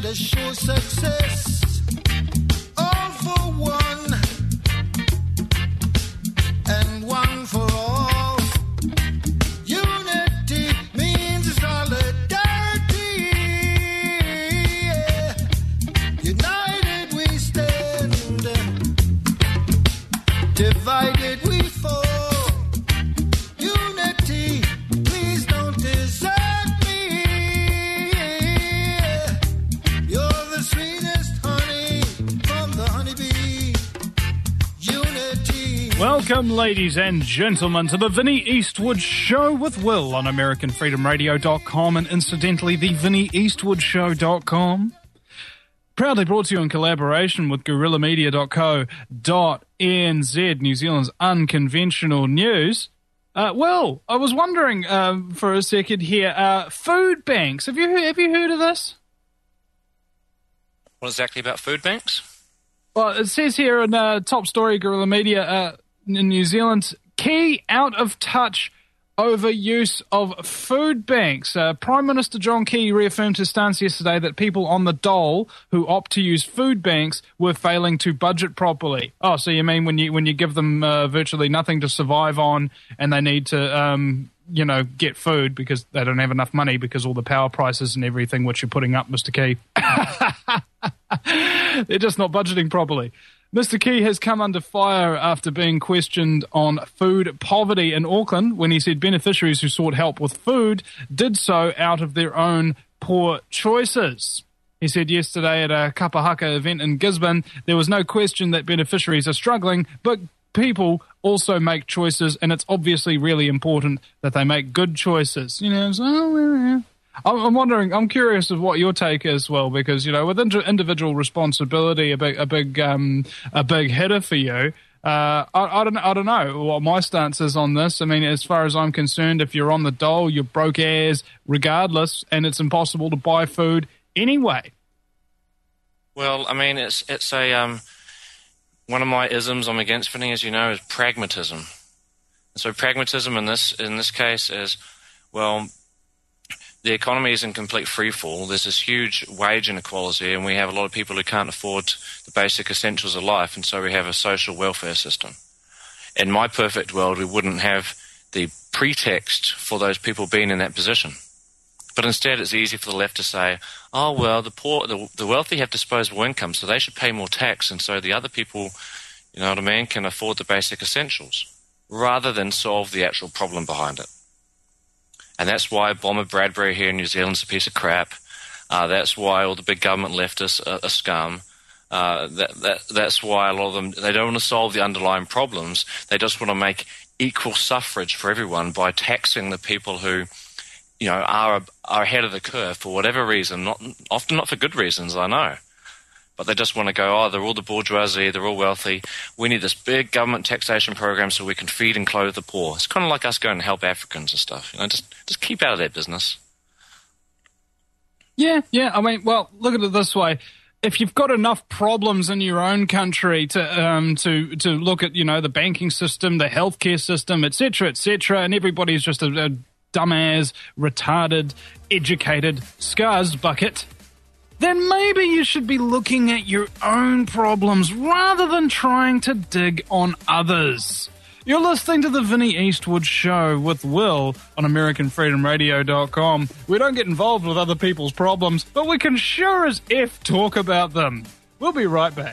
to show success. All for one and one for all. Unity means solidarity. Yeah. United we stand, divided we fall. Unity, please don't desert me. You're the sweetest honey from the honeybee. Unity. Welcome, ladies and gentlemen, to the Vinnie Eastwood Show with Will on AmericanFreedomRadio.com and incidentally, the VinnieEastwoodShow.com. Proudly brought to you in collaboration with GuerrillaMedia.co.nz, New Zealand's unconventional news. Well, I was wondering for a second here, food banks. Have you heard of this? What exactly about food banks? Well, it says here in top story, Guerrilla Media, in New Zealand, key out of touch over use of food banks. Prime Minister John Key reaffirmed his stance yesterday that people on the dole who opt to use food banks were failing to budget properly. Oh, so you mean when you give them virtually nothing to survive on, and they need to get food because they don't have enough money because all the power prices and everything which you're putting up, Mr. Key. They're just not budgeting properly. Mr. Key has come under fire after being questioned on food poverty in Auckland when he said beneficiaries who sought help with food did so out of their own poor choices. He said yesterday at a Kapahaka event in Gisborne, there was no question that beneficiaries are struggling, but people also make choices, and it's obviously really important that they make good choices. I'm wondering, I'm curious of what your take is, Will, because, with individual responsibility, a big hitter for you. I don't know what my stance is on this. I mean, as far as I'm concerned, if you're on the dole, you're broke as regardless, and it's impossible to buy food anyway. Well, I mean, it's a one of my isms I'm against, Vinny, as you know, is pragmatism. And so pragmatism in this case is, well, the economy is in complete freefall. There's this huge wage inequality, and we have a lot of people who can't afford the basic essentials of life, and so we have a social welfare system. In my perfect world, we wouldn't have the pretext for those people being in that position. But instead, it's easy for the left to say, oh, well, the poor, the wealthy have disposable income, so they should pay more tax, and so the other people, can afford the basic essentials, rather than solve the actual problem behind it. And that's why Bomber Bradbury here in New Zealand's a piece of crap. That's why all the big government leftists are scum. That's why a lot of them, they don't want to solve the underlying problems. They just want to make equal suffrage for everyone by taxing the people who, are ahead of the curve for whatever reason, often not for good reasons, I know. But they just want to go, they're all the bourgeoisie, they're all wealthy. We need this big government taxation program so we can feed and clothe the poor. It's kind of like us going to help Africans and stuff. Just keep out of that business. Yeah. I mean, well, look at it this way. If you've got enough problems in your own country to look at, the banking system, the healthcare system, et cetera, and everybody's just a dumbass, retarded, educated, scars bucket, then maybe you should be looking at your own problems rather than trying to dig on others. You're listening to the Vinnie Eastwood Show with Will on AmericanFreedomRadio.com. We don't get involved with other people's problems, but we can sure as F talk about them. We'll be right back.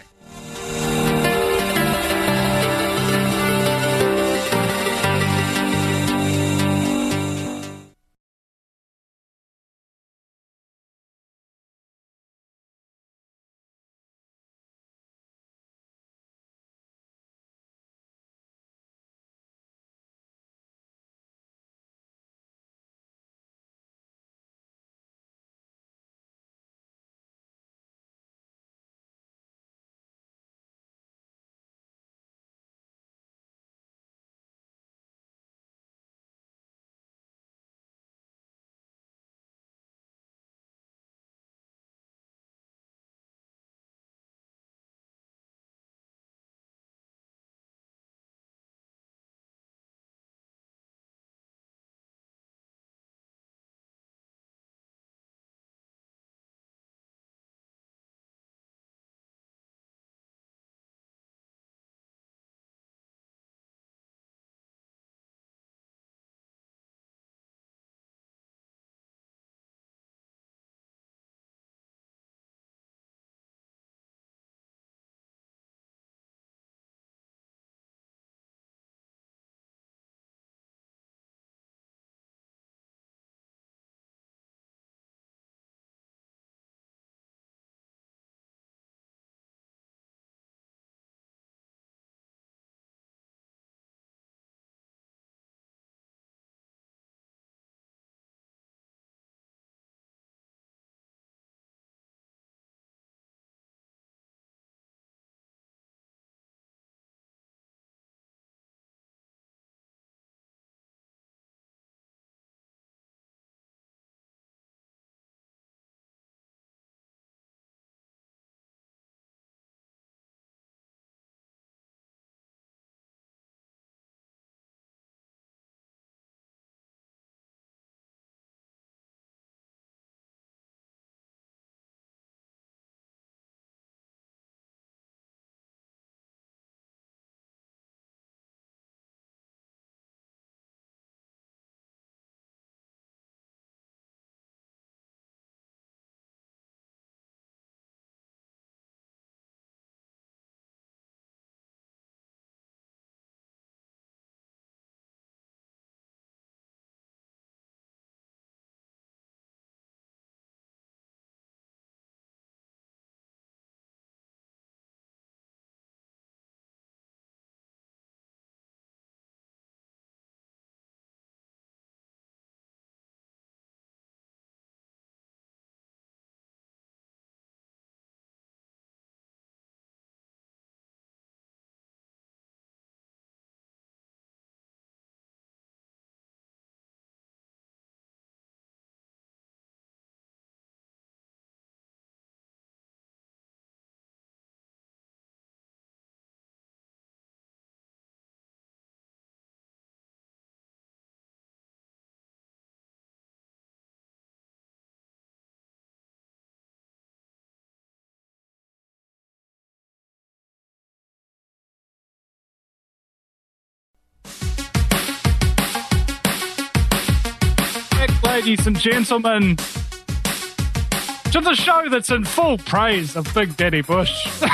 Ladies and gentlemen, to the show that's in full praise of Big Daddy Bush.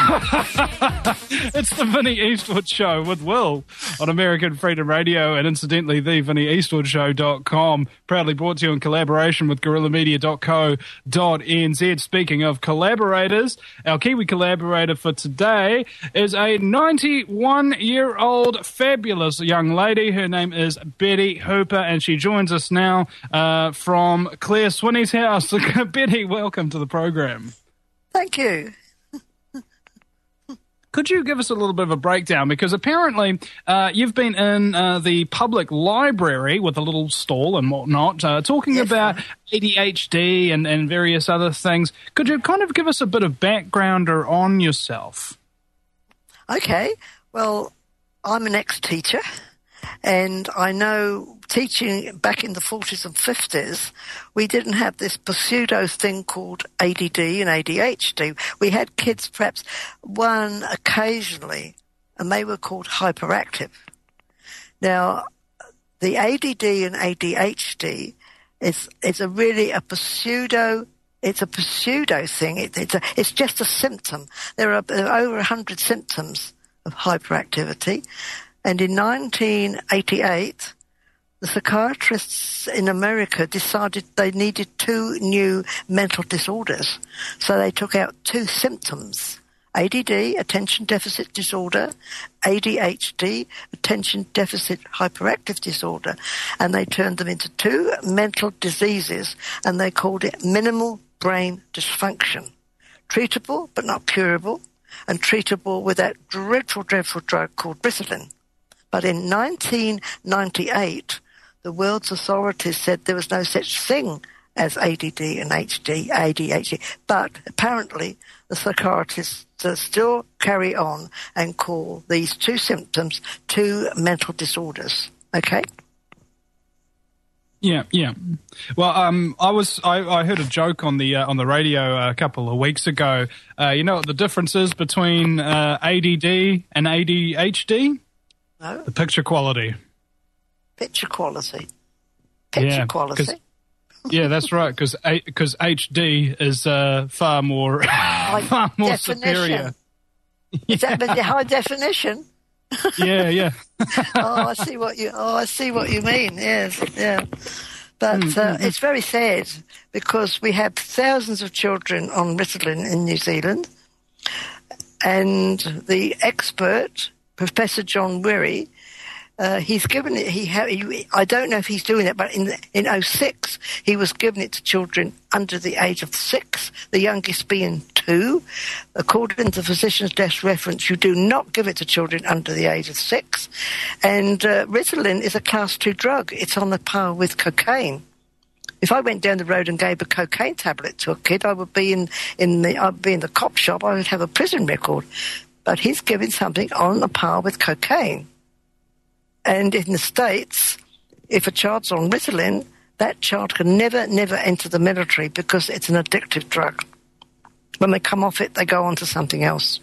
It's the Vinnie Eastwood Show with Will on American Freedom Radio and incidentally thevinnieeastwoodshow.com. Proudly brought to you in collaboration with guerrillamedia.co.nz. Speaking of collaborators, our Kiwi collaborator for today is a 91-year-old fabulous young lady. Her name is Betty Hooper and she joins us now from Claire Swinney's house. Betty, welcome to the program. Thank you. Could you give us a little bit of a breakdown? Because apparently you've been in the public library with a little stall and whatnot, talking about ADHD and various other things. Could you kind of give us a bit of background on yourself? Okay. Well, I'm an ex-teacher, and I know teaching back in the 40s and 50s, we didn't have this pseudo thing called ADD and ADHD. We had kids, perhaps one occasionally, and they were called hyperactive. Now, the ADD and ADHD is really a pseudo. It's a pseudo thing. It's just a symptom. There are over 100 symptoms of hyperactivity, and in 1988. The psychiatrists in America decided they needed 2 new mental disorders. So they took out 2 symptoms, ADD, attention deficit disorder, ADHD, attention deficit hyperactive disorder, and they turned them into 2 mental diseases, and they called it minimal brain dysfunction. Treatable, but not curable, and treatable with that dreadful, dreadful drug called Ritalin. But in 1998, the world's authorities said there was no such thing as ADD and ADHD, but apparently the psychiatrists still carry on and call these 2 symptoms 2 mental disorders. Okay? Yeah. Well, I heard a joke on the radio a couple of weeks ago. You know what the difference is between ADD and ADHD? No. The picture quality. Picture quality. Picture quality. Yeah, that's right. Because HD is far more superior. Is that the high definition? Yeah. I see what you mean. Yes, yeah. But it's very sad because we have thousands of children on Ritalin in New Zealand, and the expert, Professor John Wirry, he's given it. I don't know if he's doing it, but in 2006 he was giving it to children under the age of 6, the youngest being 2. According to the physician's desk reference, you do not give it to children under the age of 6. And Ritalin is a class 2 drug. It's on the par with cocaine. If I went down the road and gave a cocaine tablet to a kid, I would be in the cop shop. I would have a prison record. But he's giving something on the par with cocaine. And in the States, if a child's on Ritalin, that child can never enter the military because it's an addictive drug. When they come off it, they go on to something else.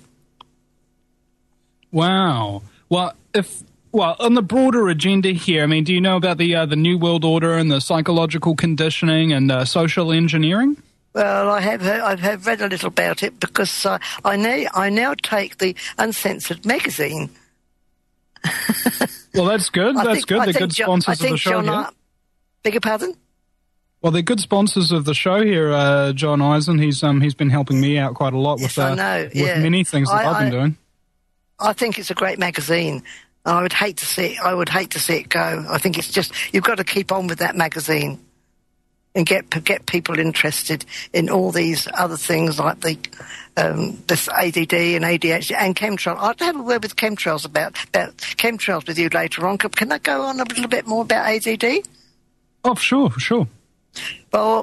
Wow. Well, on the broader agenda here, I mean, do you know about the New World Order and the psychological conditioning and social engineering? Well, I've read a little about it because I now take the Uncensored magazine. Well, that's good. They're good sponsors of the show here. Beg your pardon? Well, they're good sponsors of the show here. John Eisen, he's been helping me out quite a lot with many things that I've been doing. I think it's a great magazine. I would hate to see it go. I think it's just you've got to keep on with that magazine and get people interested in all these other things like this ADD and ADHD and chemtrails. I'd like to have a word with chemtrails about chemtrails with you later on. Can I go on a little bit more about ADD? Oh, sure. Well,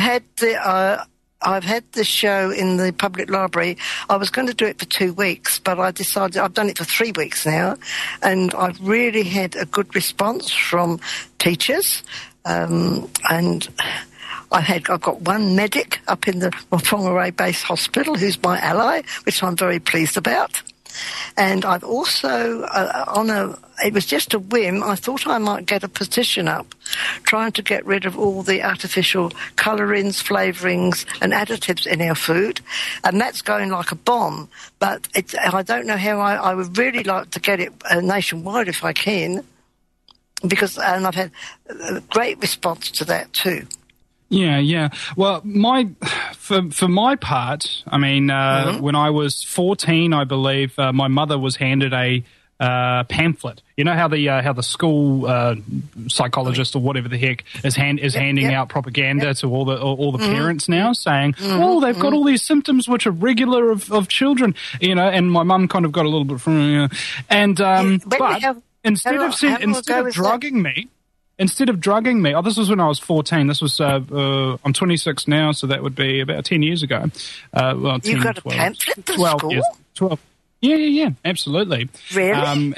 I've had this show in the public library. I was going to do it for 2 weeks, but I decided I've done it for 3 weeks now, and I've really had a good response from teachers. And I've got one medic up in the Whangarei Base Hospital who's my ally, which I'm very pleased about. And I've also, it was just a whim, I thought I might get a petition up trying to get rid of all the artificial colourings, flavourings and additives in our food. And that's going like a bomb. But I don't know how I would really like to get it nationwide if I can, because and I've had a great response to that too. Yeah. Well, for my part, I mean, when I was 14, I believe, my mother was handed a pamphlet. You know how the school psychologist or whatever the heck is handing out propaganda to all the parents now, saying, "Oh, they've got all these symptoms which are regular of children," you know. And my mum kind of got a little bit from, and but instead of drugging me. Instead of drugging me, this was when I was 14. This was, I'm 26 now, so that would be about 10 years ago. Well, 10, you got 12, a pamphlet to 12 school? years. 12. Yeah, absolutely. Really?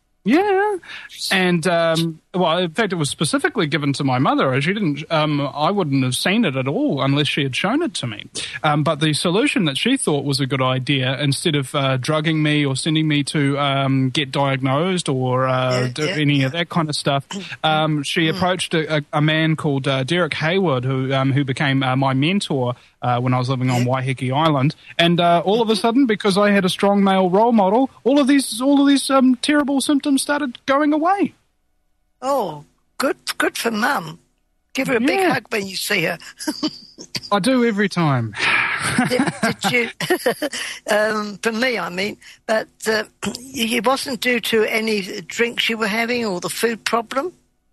Well, in fact, it was specifically given to my mother. She didn't. I wouldn't have seen it at all unless she had shown it to me. But the solution that she thought was a good idea, instead of drugging me or sending me to get diagnosed or do any of that kind of stuff, she approached a man called Derek Hayward, who became my mentor when I was living on Waiheke Island. And all of a sudden, because I had a strong male role model, all of these terrible symptoms started going away. Oh, good for Mum. Give her a big hug when you see her. I do every time. Did you? For me, I mean, but it wasn't due to any drinks you were having or the food problem?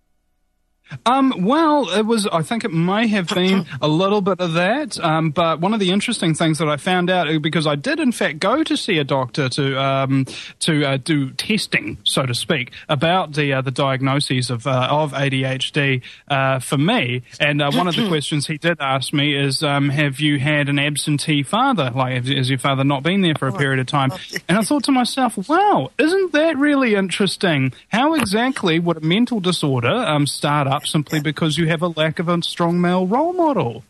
Well, it was. I think it may have been a little bit of that. But one of the interesting things that I found out, because I did in fact go to see a doctor to do testing, so to speak, about the diagnoses of ADHD for me. And one of the questions he did ask me is, "Have you had an absentee father? Like, has your father not been there for a period of time?" And I thought to myself, "Wow, isn't that really interesting? How exactly would a mental disorder start up simply because you have a lack of a strong male role model?"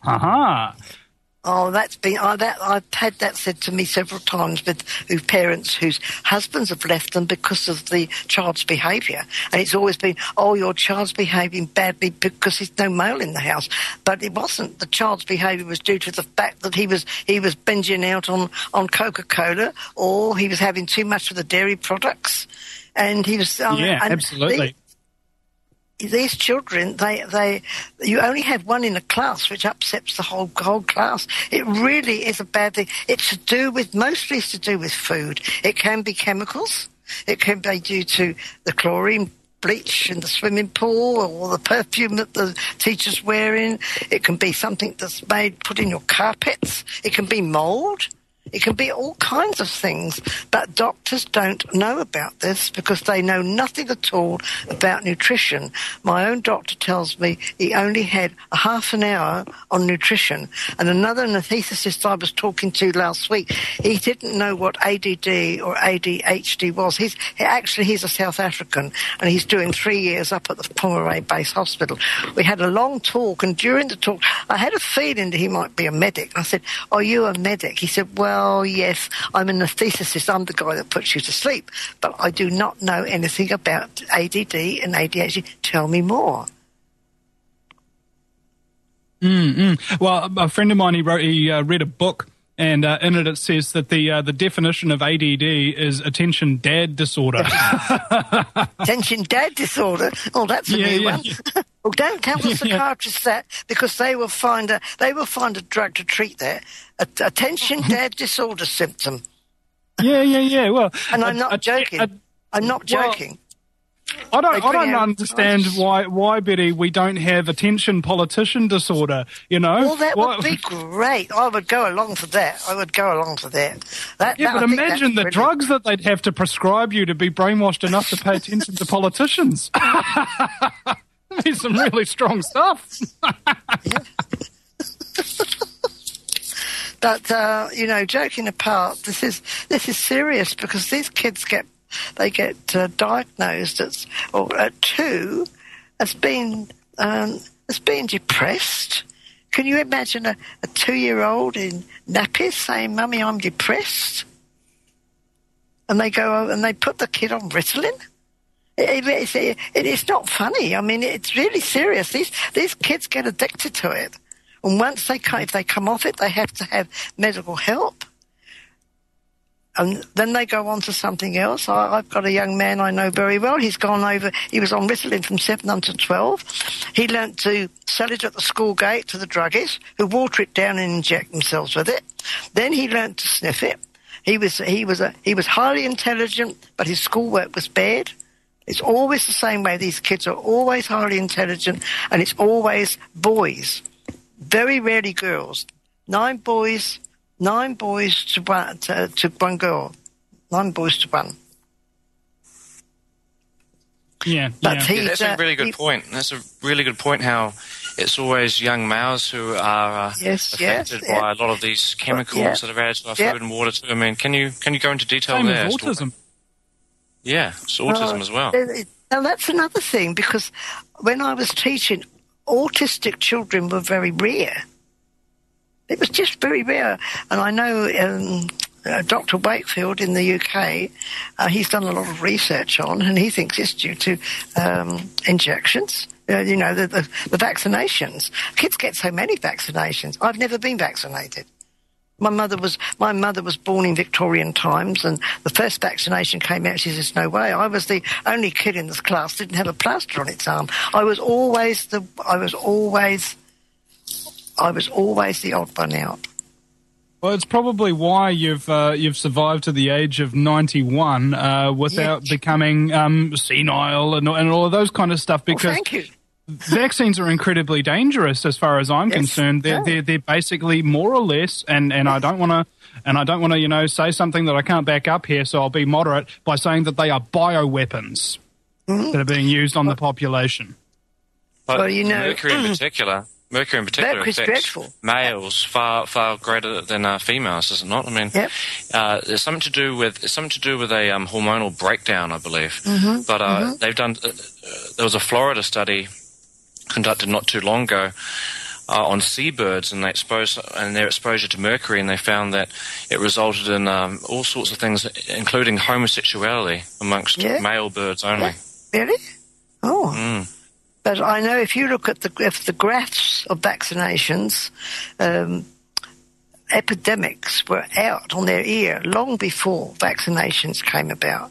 Oh, I've had that said to me several times with parents whose husbands have left them because of the child's behaviour. And it's always been, "Oh, your child's behaving badly because there's no male in the house." But it wasn't. The child's behaviour was due to the fact that he was binging out on Coca-Cola, or he was having too much of the dairy products. And he was... absolutely. These children, you only have one in a class, which upsets the whole class. It really is a bad thing. Mostly it's to do with food. It can be chemicals. It can be due to the chlorine bleach in the swimming pool or the perfume that the teacher's wearing. It can be something that's put in your carpets. It can be mold. It can be all kinds of things, but doctors don't know about this because they know nothing at all about nutrition. My own doctor tells me he only had a half an hour on nutrition, and another anaesthetist I was talking to last week, he didn't know what ADD or ADHD was. He's a South African, and he's doing 3 years up at the Pongaray Base Hospital. We had a long talk, and during the talk, I had a feeling that he might be a medic. I said, "Are you a medic?" He said, "Well, yes, I'm an anaesthetist. I'm the guy that puts you to sleep, but I do not know anything about ADD and ADHD. Tell me more." Well, a friend of mine, he read a book, and in it says that the definition of ADD is attention dad disorder. Attention dad disorder? Oh, that's a new one. Well, don't tell the psychiatrist that, because they will find a drug to treat that. Attention dad disorder symptom. Yeah. Well, and I'm not joking. I'm not joking. I don't understand why, Betty, we don't have attention politician disorder, you know? Well, that would be great. I would go along for that. But imagine the drugs that they'd have to prescribe you to be brainwashed enough to pay attention to politicians. There's some really strong stuff. But, joking apart, this is serious, because these kids get diagnosed at 2 as being depressed. Can you imagine a 2-year-old in nappies saying, "Mummy, I'm depressed"? and they go and they put the kid on Ritalin. It's not funny. I mean, it's really serious. These kids get addicted to it, and once if they come off it, they have to have medical help. And then they go on to something else. I've got a young man I know very well. He was on Ritalin from 7 until 12. He learnt to sell it at the school gate to the druggies, who water it down and inject themselves with it. Then he learnt to sniff it. He was highly intelligent, but his schoolwork was bad. It's always the same way. These kids are always highly intelligent, and it's always boys. Very rarely girls. 9 boys to one girl. 9 boys to 1. Yeah, that's a really good point. That's a really good point, how it's always young males who are affected by a lot of these chemicals that are added to our food and water too. I mean, can you go into detail Same there? with autism. Yeah, it's autism as well. And that's another thing, because when I was teaching, autistic children were very rare. It was just very rare. And I know Dr. Wakefield in the UK, he's done a lot of research on, and he thinks it's due to injections, the vaccinations. Kids get so many vaccinations. I've never been vaccinated. My mother was born in Victorian times, and the first vaccination came out. She says, "No way." I was the only kid in this class didn't have a plaster on its arm. I was always the odd one out. Well, it's probably why you've survived to the age of 91 without becoming senile and all of those kind of stuff. Because thank you. Vaccines are incredibly dangerous, as far as I'm concerned. They're basically more or less, and I don't want to say something that I can't back up here, so I'll be moderate by saying that they are bioweapons that are being used on the population. But mercury in particular affects dreadful. Males far greater than females, is it not? I mean, there's something to do with a hormonal breakdown, I believe. But they've done. There was a Florida study conducted not too long ago on seabirds, and their exposure to mercury, and they found that it resulted in all sorts of things, including homosexuality amongst male birds only. Really? Oh. But I know if you look at the graphs of vaccinations, epidemics were out on their ear long before vaccinations came about.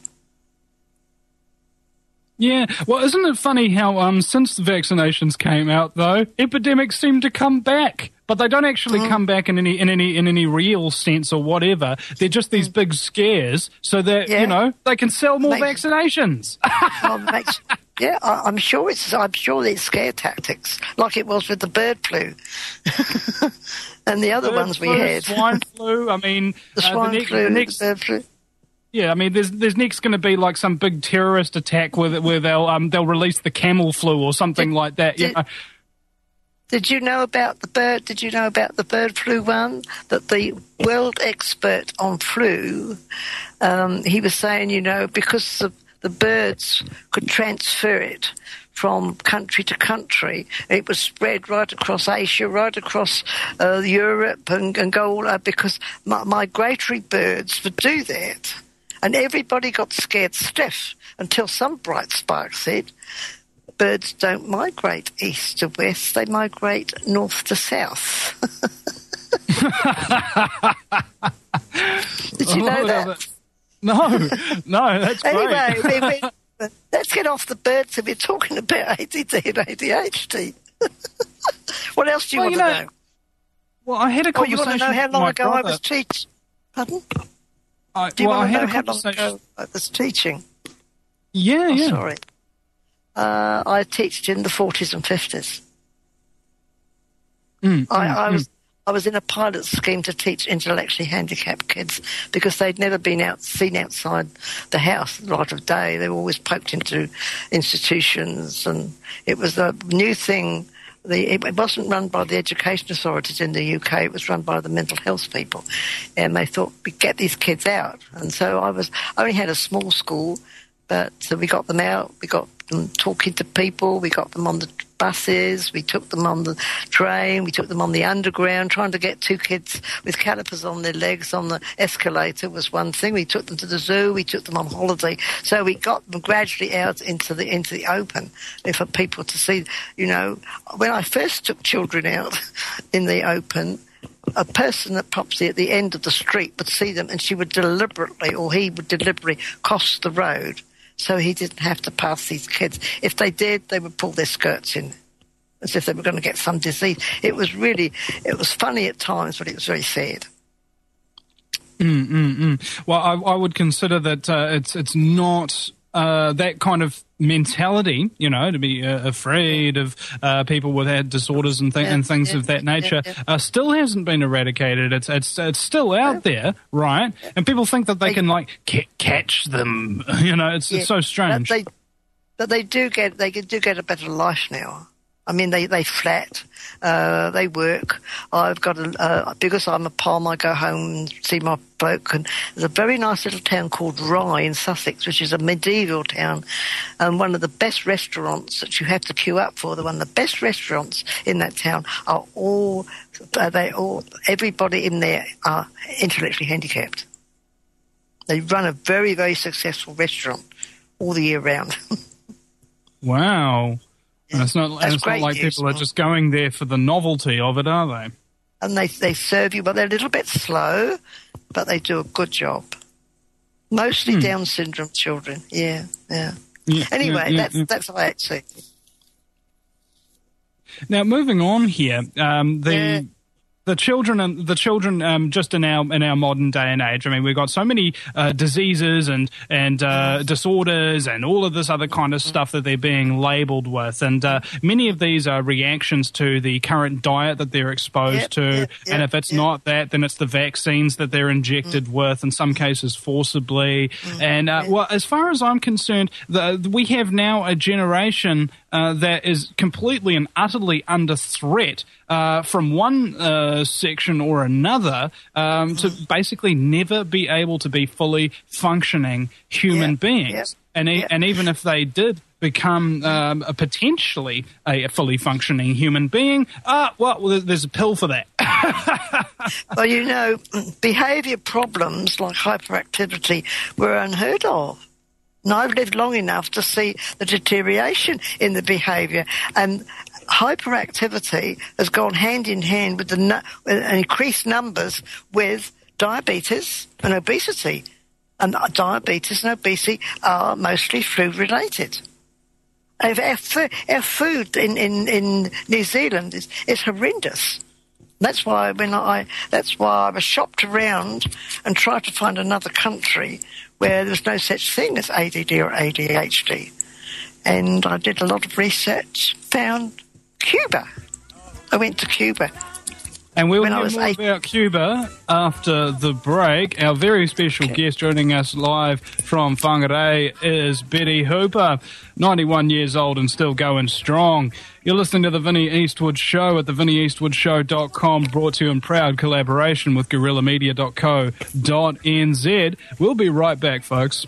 Yeah, well, isn't it funny how since the vaccinations came out, though, epidemics seem to come back, but they don't actually come back in any real sense or whatever. They're just these big scares, so that they can sell more vaccinations. I'm sure it's scare tactics, like it was with the bird flu and the other ones we had. Swine flu. I mean, the swine flu, the bird flu. Yeah, I mean, there's next going to be like some big terrorist attack where they'll release the camel flu or something like that. Did you know about the bird? Did you know about the bird flu one? That the world expert on flu, he was saying, because the birds could transfer it from country to country, it was spread right across Asia, right across Europe, and go all over, because migratory birds would do that. And everybody got scared stiff until some bright spark said, birds don't migrate east to west, they migrate north to south. Did you know that? No, that's great. Anyway, let's get off the birds if we're talking about ADD and ADHD. What else do you want to know? Well, I had a conversation. You want to know how long ago I was teaching? Pardon? Do you want to know how long ago I was teaching? Yeah. Sorry. I taught in the 40s and 50s. I was in a pilot scheme to teach intellectually handicapped kids because they'd never been seen outside the house the light of day. They were always poked into institutions, and it was a new thing. It wasn't run by the education authorities in the UK. It was run by the mental health people, and they thought we'd get these kids out. And so I only had a small school, but we got them out. We got them talking to people. We got them on the buses, we took them on the train, we took them on the underground. Trying to get 2 kids with calipers on their legs on the escalator was one thing. We took them to the zoo, we took them on holiday. So we got them gradually out into the open for people to see. You know, when I first took children out in the open, a person at Popsy at the end of the street would see them, and she would deliberately, or he would deliberately, cross the road so he didn't have to pass these kids. If they did, they would pull their skirts in as if they were going to get some disease. It was funny at times, but it was very sad. Well, I would consider that it's not that kind of mentality, you know, to be afraid of people with disorders and things of that nature, still hasn't been eradicated. It's still out there, right? And people think that they can like catch them. You know, it's so strange. But they do get a better life now. I mean, they flat, they work. I've got because I'm a Pom, I go home and see my bloke. And there's a very nice little town called Rye in Sussex, which is a medieval town. And one of the best restaurants that you have to queue up for, one of the best restaurants in that town are everybody in there are intellectually handicapped. They run a very, very successful restaurant all the year round. Wow. And it's not like news. people are just going there for the novelty of it, are they? And they serve you, but they're a little bit slow, but they do a good job. Mostly Down syndrome children, yeah. Anyway, that's how I see. Now, moving on here, the children just in our modern day and age. I mean, we've got so many diseases and disorders and all of this other kind of stuff that they're being labelled with, and many of these are reactions to the current diet that they're exposed to. And if it's not that, then it's the vaccines that they're injected with, in some cases forcibly. And well, as far as I'm concerned, we have now a generation that is completely and utterly under threat from one section or another to basically never be able to be fully functioning human beings. And even if they did become potentially a fully functioning human being, well, there's a pill for that. Well, you know, behaviour problems like hyperactivity were unheard of. And I've lived long enough to see the deterioration in the behaviour. And hyperactivity has gone hand in hand with increased numbers with diabetes and obesity. And diabetes and obesity are mostly food-related. Our food in New Zealand is horrendous. That's why I was shopped around and tried to find another country where there was no such thing as ADD or ADHD. And I did a lot of research, found Cuba. I went to Cuba. And we'll hear more about Cuba after the break. Our very special guest joining us live from Whangarei is Betty Hooper, 91 years old and still going strong. You're listening to The Vinnie Eastwood Show at thevinnieeastwoodshow.com, brought to you in proud collaboration with guerrillamedia.co.nz. We'll be right back, folks.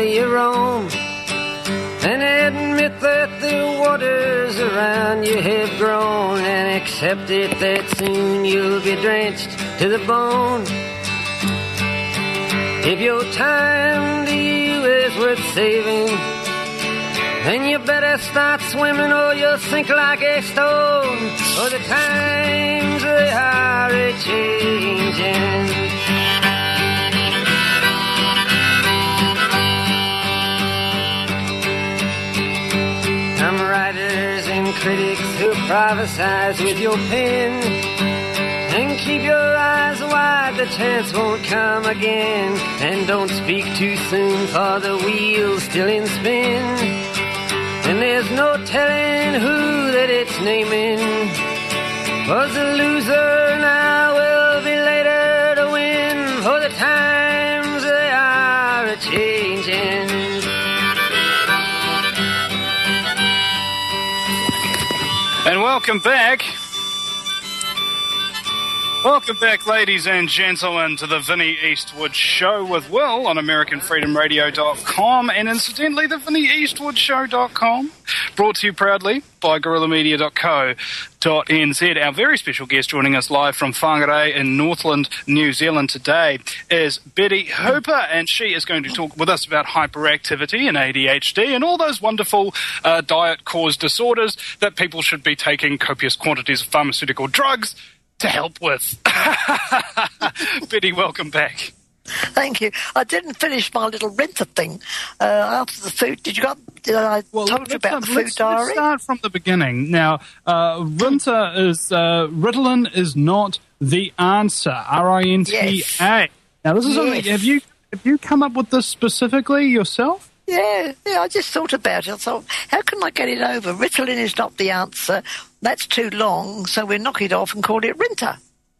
you roam, and admit that the waters around you have grown, and accept it that soon you'll be drenched to the bone. If your time to you is worth saving, then you better start swimming or you'll sink like a stone, for the times they are a-changing. Some writers and critics who prophesize with your pen, and keep your eyes wide, the chance won't come again. And don't speak too soon, for the wheel's still in spin, and there's no telling who that it's naming. Was a loser, now will be later to win, for the times they are a-changing. And welcome back. Welcome back, ladies and gentlemen, to the Vinnie Eastwood Show with Will on AmericanFreedomRadio.com and incidentally, the VinnieEastwoodShow.com, brought to you proudly by GorillaMedia.co.nz. Our very special guest joining us live from Whangarei in Northland, New Zealand today is Betty Hooper, and she is going to talk with us about hyperactivity and ADHD and all those wonderful diet-caused disorders that people should be taking copious quantities of pharmaceutical drugs to help with. Betty, welcome back. Thank you. I didn't finish my little Rinta thing after the food. Did I told you about the food diary? Let's start from the beginning. Now, Rinta is Ritalin is not the answer. RINTA. Yes. Now, this is something. Have you come up with this specifically yourself? Yeah, I just thought about it. I thought, how can I get it over? Ritalin is not the answer. That's too long, so we'll knock it off and call it Rinta.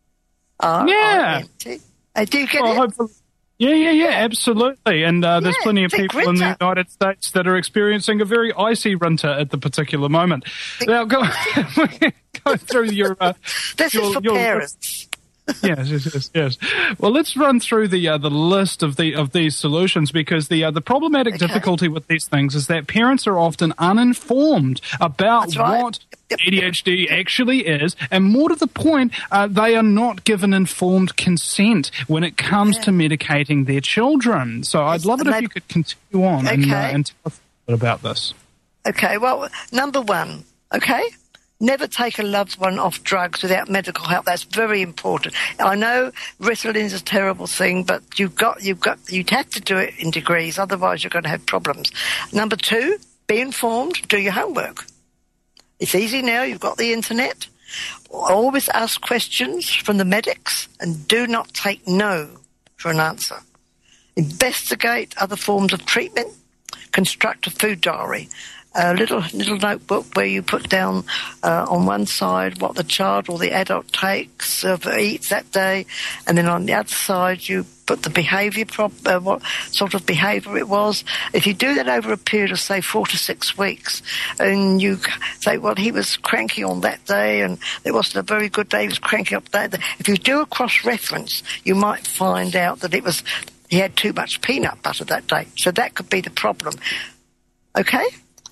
Yeah. Do you get it? Yeah, absolutely. And there's plenty of people in the United States that are experiencing a very icy Rinta at the particular moment. Now, go through your... this is for parents. Yes. Well, let's run through the list of these solutions, because the problematic difficulty with these things is that parents are often uninformed about what ADHD actually is, and more to the point, they are not given informed consent when it comes to medicating their children. So I'd love it if you could continue on and tell us a bit about this. Okay. Well, number one. Okay. Never take a loved one off drugs without medical help. That's very important. I know Ritalin is a terrible thing, but you'd have to do it in degrees, otherwise you're going to have problems. Number two, be informed, do your homework. It's easy now, you've got the internet. Always ask questions from the medics and do not take no for an answer. Investigate other forms of treatment. Construct a food diary. A little notebook where you put down on one side what the child or the adult takes eats that day, and then on the other side you put the behaviour, what sort of behaviour it was. If you do that over a period of, say, 4 to 6 weeks, and you say, well, he was cranky on that day, and it wasn't a very good day, he was cranky up that day. If you do a cross-reference, you might find out that he had too much peanut butter that day. So that could be the problem. Okay?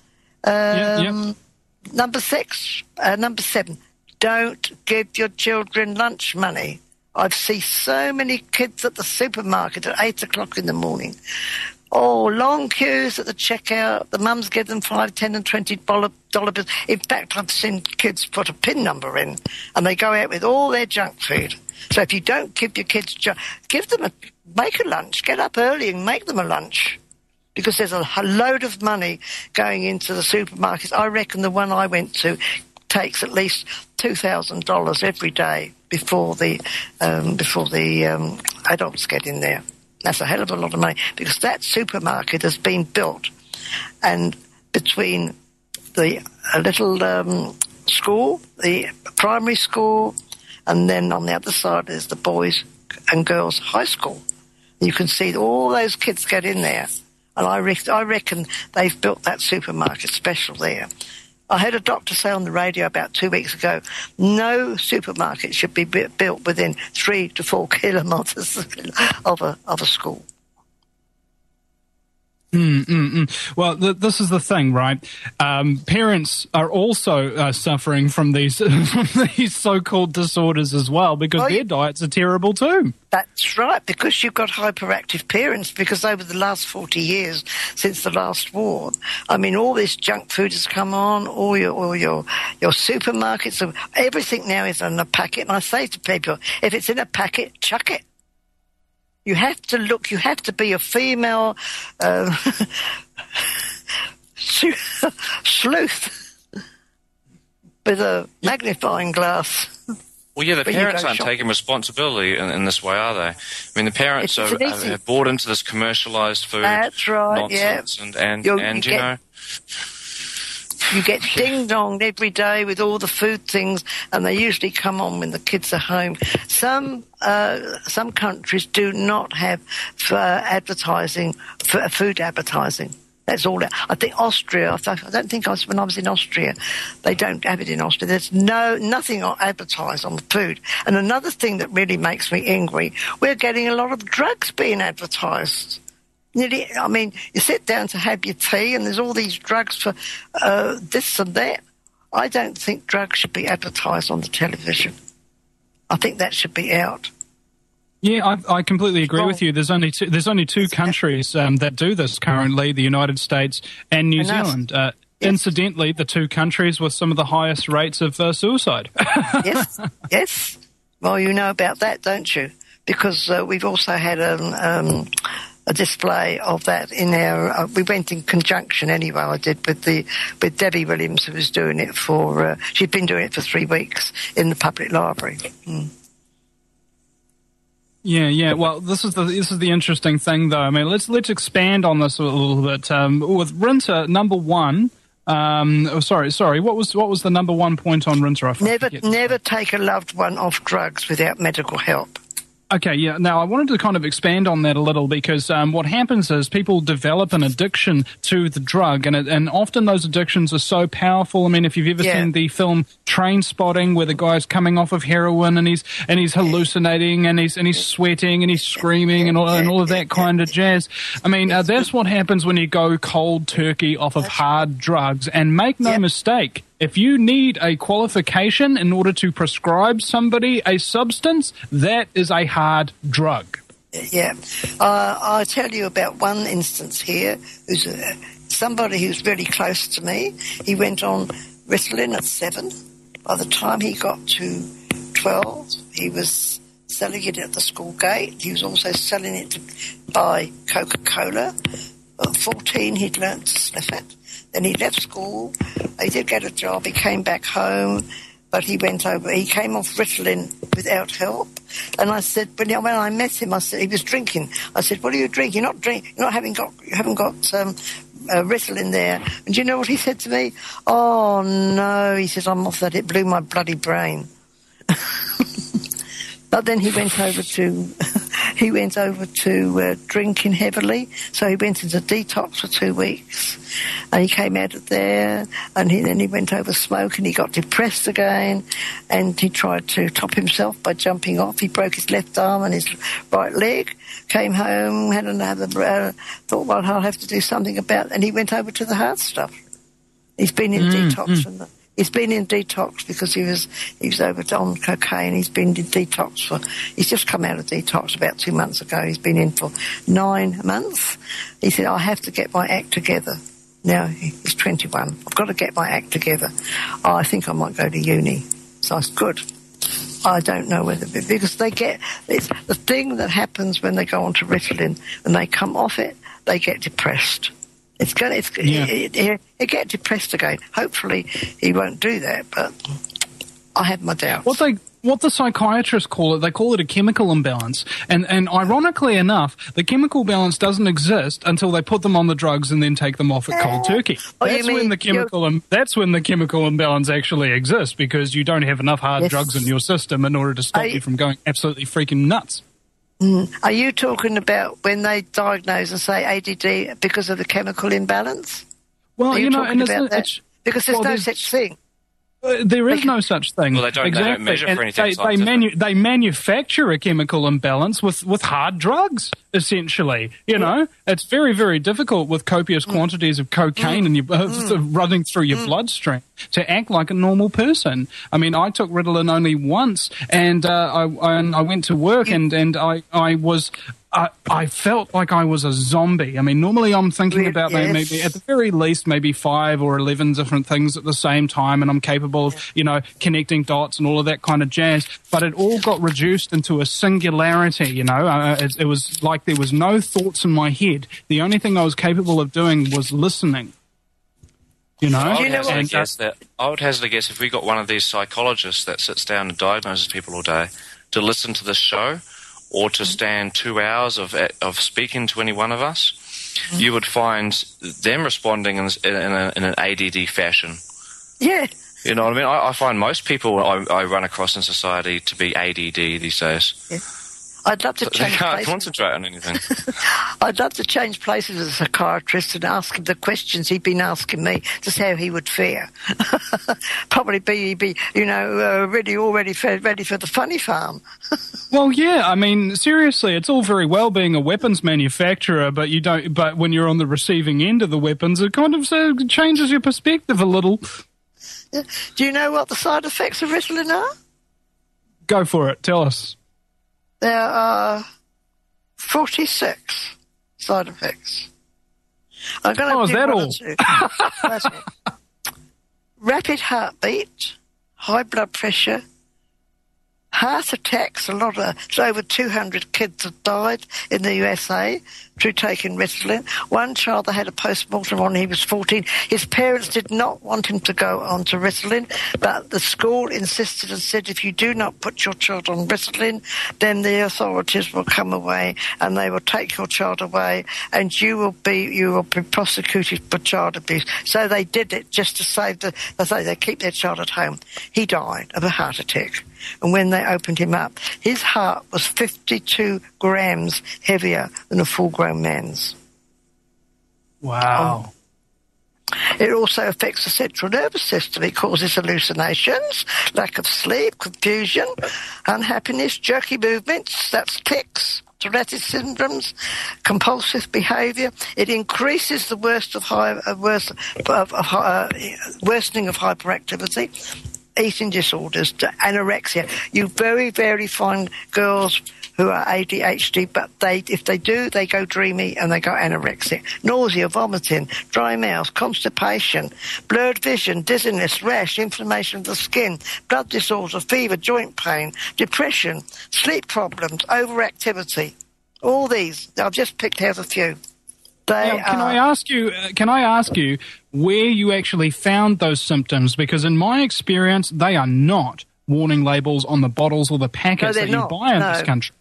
Number 7, don't give your children lunch money. I've seen so many kids at the supermarket at 8 o'clock in the morning. Oh, long queues at the checkout. The mums give them $5, $10 and $20 bills. In fact, I've seen kids put a PIN number in and they go out with all their junk food. So if you don't give your kids make a lunch. Get up early and make them a lunch. Because there's a load of money going into the supermarkets. I reckon the one I went to takes at least $2,000 every day before the adults get in there. That's a hell of a lot of money, because that supermarket has been built, and between the little school, the primary school, and then on the other side is the boys and girls high school. You can see all those kids get in there. And I reckon they've built that supermarket special there. I heard a doctor say on the radio about 2 weeks ago, no supermarket should be built within 3 to 4 kilometres of a school. Well, this is the thing, right? Parents are also suffering from these from these so-called disorders as well, because their diets are terrible too. That's right, because you've got hyperactive parents, because over the last 40 years, since the last war, I mean, all this junk food has come on, all your supermarkets, everything now is in a packet. And I say to people, if it's in a packet, chuck it. You have to look, you have to be a female sleuth with a magnifying glass. Well, yeah, the parents aren't taking responsibility in this way, are they? I mean, the parents have bought into this commercialized food nonsense, and you know... You get ding-donged every day with all the food things, and they usually come on when the kids are home. Some countries do not have advertising, food advertising. That's all. I think Austria, I don't think when I was in Austria, they don't have it in Austria. There's nothing advertised on the food. And another thing that really makes me angry, we're getting a lot of drugs being advertised. I mean, you sit down to have your tea and there's all these drugs for this and that. I don't think drugs should be advertised on the television. I think that should be out. Yeah, I completely agree with you. There's only two countries that do this currently, the United States and New Zealand. Incidentally, the two countries with some of the highest rates of suicide. Yes. Well, you know about that, don't you? Because we've also had a display of that in our. We went in conjunction anyway. I did with Debbie Williams, who was doing it for. She'd been doing it for 3 weeks in the public library. Yeah. Well, this is the interesting thing, though. I mean, let's expand on this a little bit. With Rinter, number one. Sorry. What was the number one point on Rinter? Never take a loved one off drugs without medical help. Okay, yeah. Now, I wanted to kind of expand on that a little, because what happens is people develop an addiction to the drug, and often those addictions are so powerful. I mean, if you've ever seen the film Trainspotting, where the guy's coming off of heroin and he's hallucinating and he's sweating and he's screaming and all of that kind of jazz. I mean, that's what happens when you go cold turkey off of hard drugs. And make no mistake, if you need a qualification in order to prescribe somebody a substance, that is a hard drug. Yeah. I'll tell you about one instance here. Who's somebody who's really close to me. He went on Ritalin at 7. By the time he got to 12, he was selling it at the school gate. He was also selling it to buy Coca-Cola. At 14, he'd learnt to sniff it. Then he left school. He did get a job. He came back home, but he came off Ritalin without help. And I said, when I met him, I said, he was drinking. I said, what are you drinking? You haven't got Ritalin there. And do you know what he said to me? Oh no, he says, I'm off that. It blew my bloody brain. But then he went over to drinking heavily. So he went into detox for 2 weeks, and he came out of there. And then he went over smoking. He got depressed again, and he tried to top himself by jumping off. He broke his left arm and his right leg. Came home, had another. Thought, well, I'll have to do something about it. And he went over to the hard stuff. He's been in detox. He's been in detox because he was over on cocaine. He's been in detox he's just come out of detox about 2 months ago. He's been in for 9 months. He said, I have to get my act together. Now, he's 21. I've got to get my act together. Oh, I think I might go to uni. So it's good. I don't know whether, because it's the thing that happens when they go on to Ritalin, when they come off it, they get depressed. He'll get depressed again. Hopefully he won't do that, but I have my doubts. What the psychiatrists call it, they call it a chemical imbalance. And ironically enough, the chemical balance doesn't exist until they put them on the drugs and then take them off at cold turkey. That's when the chemical imbalance actually exists, because you don't have enough hard drugs in your system in order to stop you from going absolutely freaking nuts. Are you talking about when they diagnose and say ADD because of the chemical imbalance? Well, and because there's no such thing. There is no such thing. Well, they don't measure for anything They scientific. manufacture a chemical imbalance with hard drugs, essentially. You know, it's very, very difficult with copious quantities of cocaine and running through your bloodstream to act like a normal person. I mean, I took Ritalin only once, and I went to work, and I was. I felt like I was a zombie. I mean, normally I'm thinking about maybe at the very least maybe 5 or 11 different things at the same time, and I'm capable of, you know, connecting dots and all of that kind of jazz. But it all got reduced into a singularity, you know. It was like there was no thoughts in my head. The only thing I was capable of doing was listening. You know? I would hazard a guess if we got one of these psychologists that sits down and diagnoses people all day to listen to this show, or to stand 2 hours of speaking to any one of us, you would find them responding in an ADD fashion. Yeah. You know what I mean? I find most people I run across in society to be ADD these days. Yeah. I'd love to change They can't places. concentrate on anything. I'd love to change places with a psychiatrist and ask him the questions he'd been asking me, just how he would fare. Probably be you know, ready for the funny farm. Well, yeah, I mean, seriously, it's all very well being a weapons manufacturer, but you don't. But when you're on the receiving end of the weapons, it kind of changes your perspective a little. Yeah. Do you know what the side effects of Ritalin are? Go for it. Tell us. There are 46 side effects. I'm going to is that all? That's all. Rapid heartbeat, high blood pressure, heart attacks. So over 200 kids have died in the USA through taking Ritalin. One child that had a post-mortem on, he was 14. His parents did not want him to go on to Ritalin, but the school insisted and said, if you do not put your child on Ritalin, then the authorities will come away and they will take your child away, and you will be prosecuted for child abuse. So they did it just to save they keep their child at home. He died of a heart attack. And when they opened him up, his heart was 52 grams heavier than a full-grown man's. Wow. It also affects the central nervous system. It causes hallucinations, lack of sleep, confusion, unhappiness, jerky movements, that's tics, Tourette's syndromes, compulsive behaviour. It increases the worsening of hyperactivity, eating disorders, to anorexia. You very, very find girls who are ADHD, but if they do, they go dreamy and they go anorexic. Nausea, vomiting, dry mouth, constipation, blurred vision, dizziness, rash, inflammation of the skin, blood disorder, fever, joint pain, depression, sleep problems, overactivity. All these. I've just picked out a few. Can I ask you where you actually found those symptoms? Because in my experience, they are not warning labels on the bottles or the packets that you buy in this country.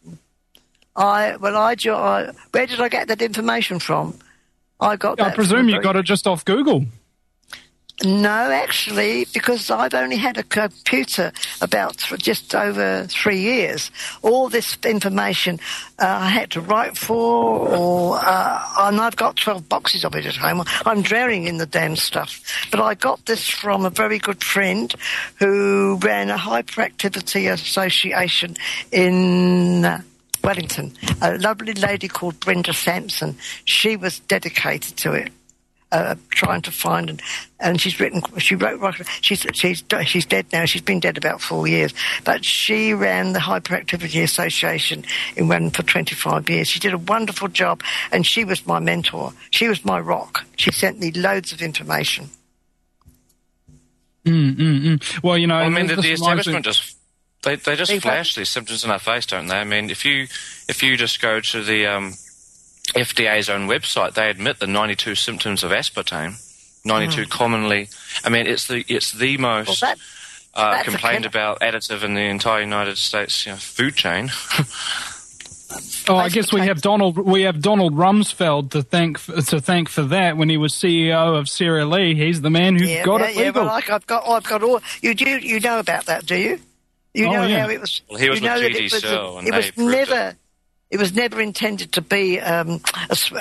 Where did I get that information from? I presume you got it just off Google. No, actually, because I've only had a computer about just over 3 years. All this information I had to write for, and I've got 12 boxes of it at home. I'm drowning in the damn stuff. But I got this from a very good friend who ran a hyperactivity association in Wellington. A lovely lady called Brenda Sampson. She was dedicated to it. Trying to find and she's dead now. She's been dead about 4 years, but she ran the Hyperactivity Association in Wellington for 25 years. She did a wonderful job, and she was my mentor. She was my rock. She sent me loads of information. Well, you know, I mean, the establishment they just flash these symptoms in our face, don't they? I mean, if you just go to the FDA's own website, they admit the 92 symptoms of aspartame, 92 commonly. I mean, it's the most complained about additive in the entire United States food chain. I guess we have Donald Rumsfeld to thank for that. When he was CEO of Sara Lee, he's the man who got it legal. Yeah, I've got all. You know about that, do you? You know how it was. Well, he was with GD Searle, and it was never intended to be an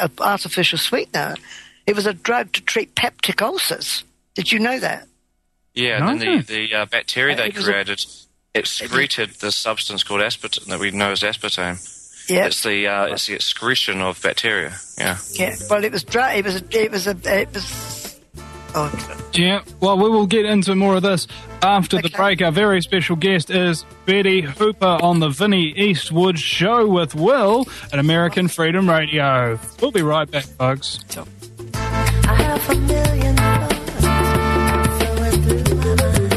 artificial sweetener. It was a drug to treat peptic ulcers. Did you know that? Yeah, and Okay. then the bacteria they It was a- created excreted this substance called aspartame that we know as aspartame. Yeah, It's the excretion of bacteria. Yeah. yeah. Well, it was dry. It was. Oh, Yeah, well, we will get into more of this after the Okay. break. Our very special guest is Betty Hooper on the Vinnie Eastwood Show with Will at American Freedom Radio. We'll be right back, folks. I have a million thoughts flowing through my mind.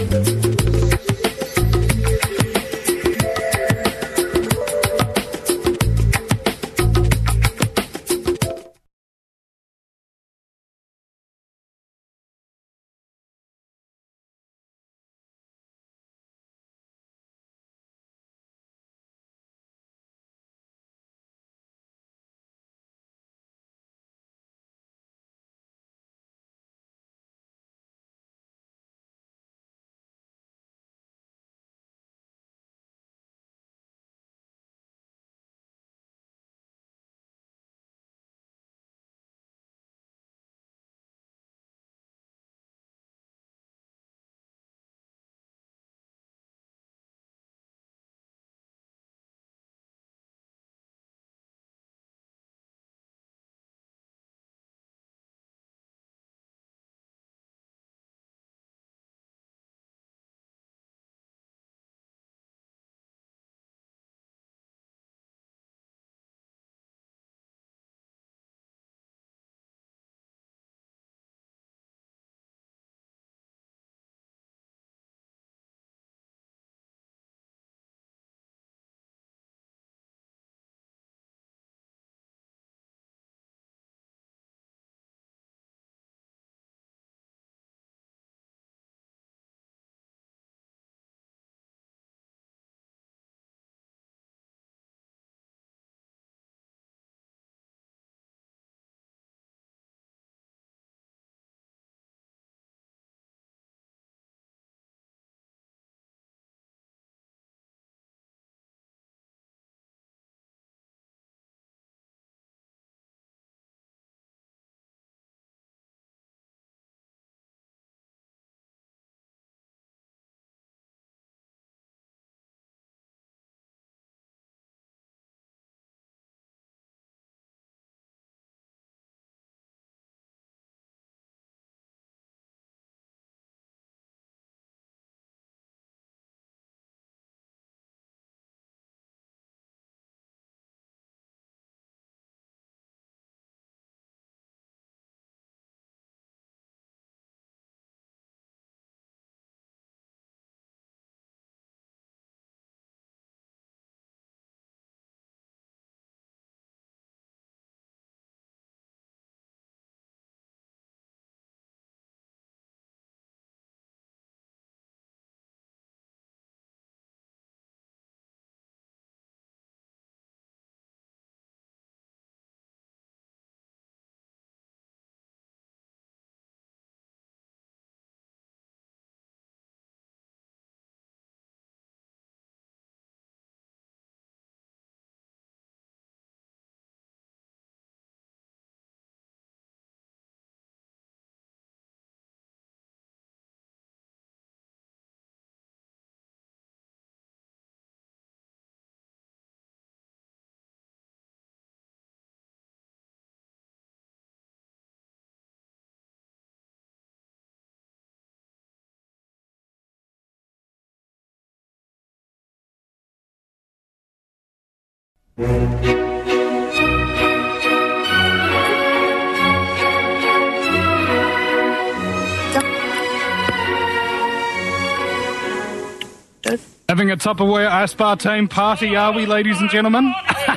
Having a Tupperware aspartame party, are we, ladies and gentlemen?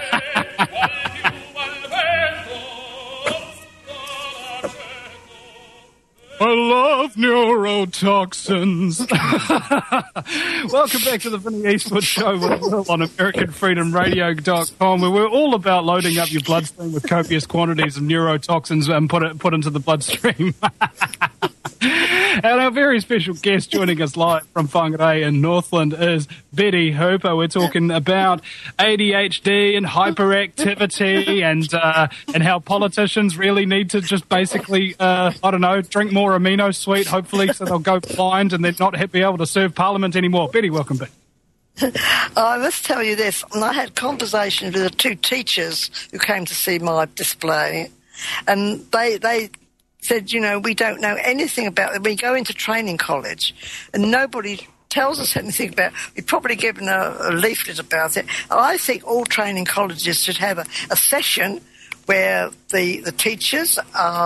I love neurotoxins. Welcome back to the Vinnie Eastwood Show with Will on AmericanFreedomRadio.com, where we're all about loading up your bloodstream with copious quantities of neurotoxins and put into the bloodstream. And our very special guest joining us live from Whangarei in Northland is Betty Hooper. We're talking about ADHD and hyperactivity and how politicians really need to just basically, drink more amino sweet, hopefully, so they'll go blind and then not be able to serve Parliament anymore. Betty, welcome back. I must tell you this, and I had conversations with the two teachers who came to see my display, and they said, we don't know anything about it. We go into training college, and nobody tells us anything about it. We've probably given a leaflet about it. I think all training colleges should have a session where the teachers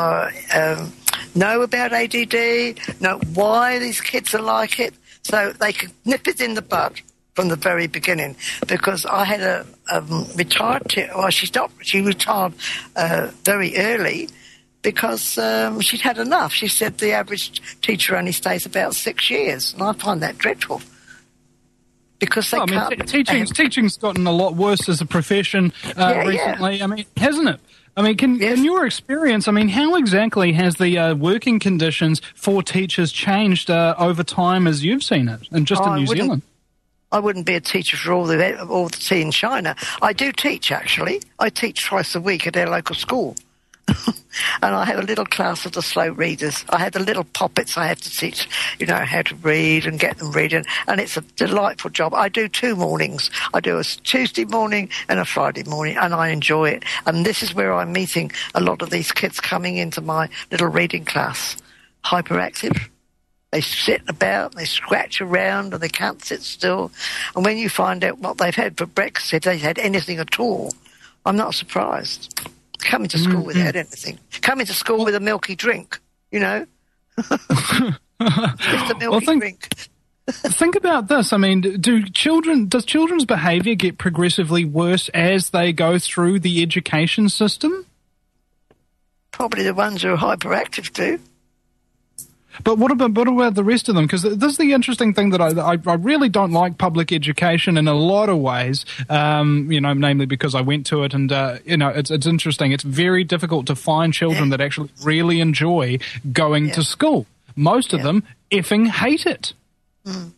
know about ADD, know why these kids are like it, so they can nip it in the bud from the very beginning. Because I had a retired she retired very early because she'd had enough. She said the average teacher only stays about 6 years, and I find that dreadful. Because they can't... Teaching's gotten a lot worse as a profession recently. Yeah. I mean, hasn't it? I mean, in your experience, how exactly has the working conditions for teachers changed over time as you've seen it, and just in New Zealand? I wouldn't be a teacher for all the tea in China. I do teach, actually. I teach twice a week at our local school. And I have a little class of the slow readers. I have the little poppets I have to teach, how to read and get them reading. And it's a delightful job. I do 2 mornings. I do a Tuesday morning and a Friday morning, and I enjoy it. And this is where I'm meeting a lot of these kids coming into my little reading class. Hyperactive. They sit about, they scratch around, and they can't sit still. And when you find out what they've had for breakfast, if they've had anything at all, I'm not surprised. Coming to school without anything. Coming to school with a milky drink, Just a milky drink. Think about this. Does children's behaviour get progressively worse as they go through the education system? Probably the ones who are hyperactive do. But what about the rest of them? Because this is the interesting thing that I really don't like public education in a lot of ways, namely because I went to it and, it's interesting. It's very difficult to find children that actually really enjoy going to school. Most of them effing hate it. Mm.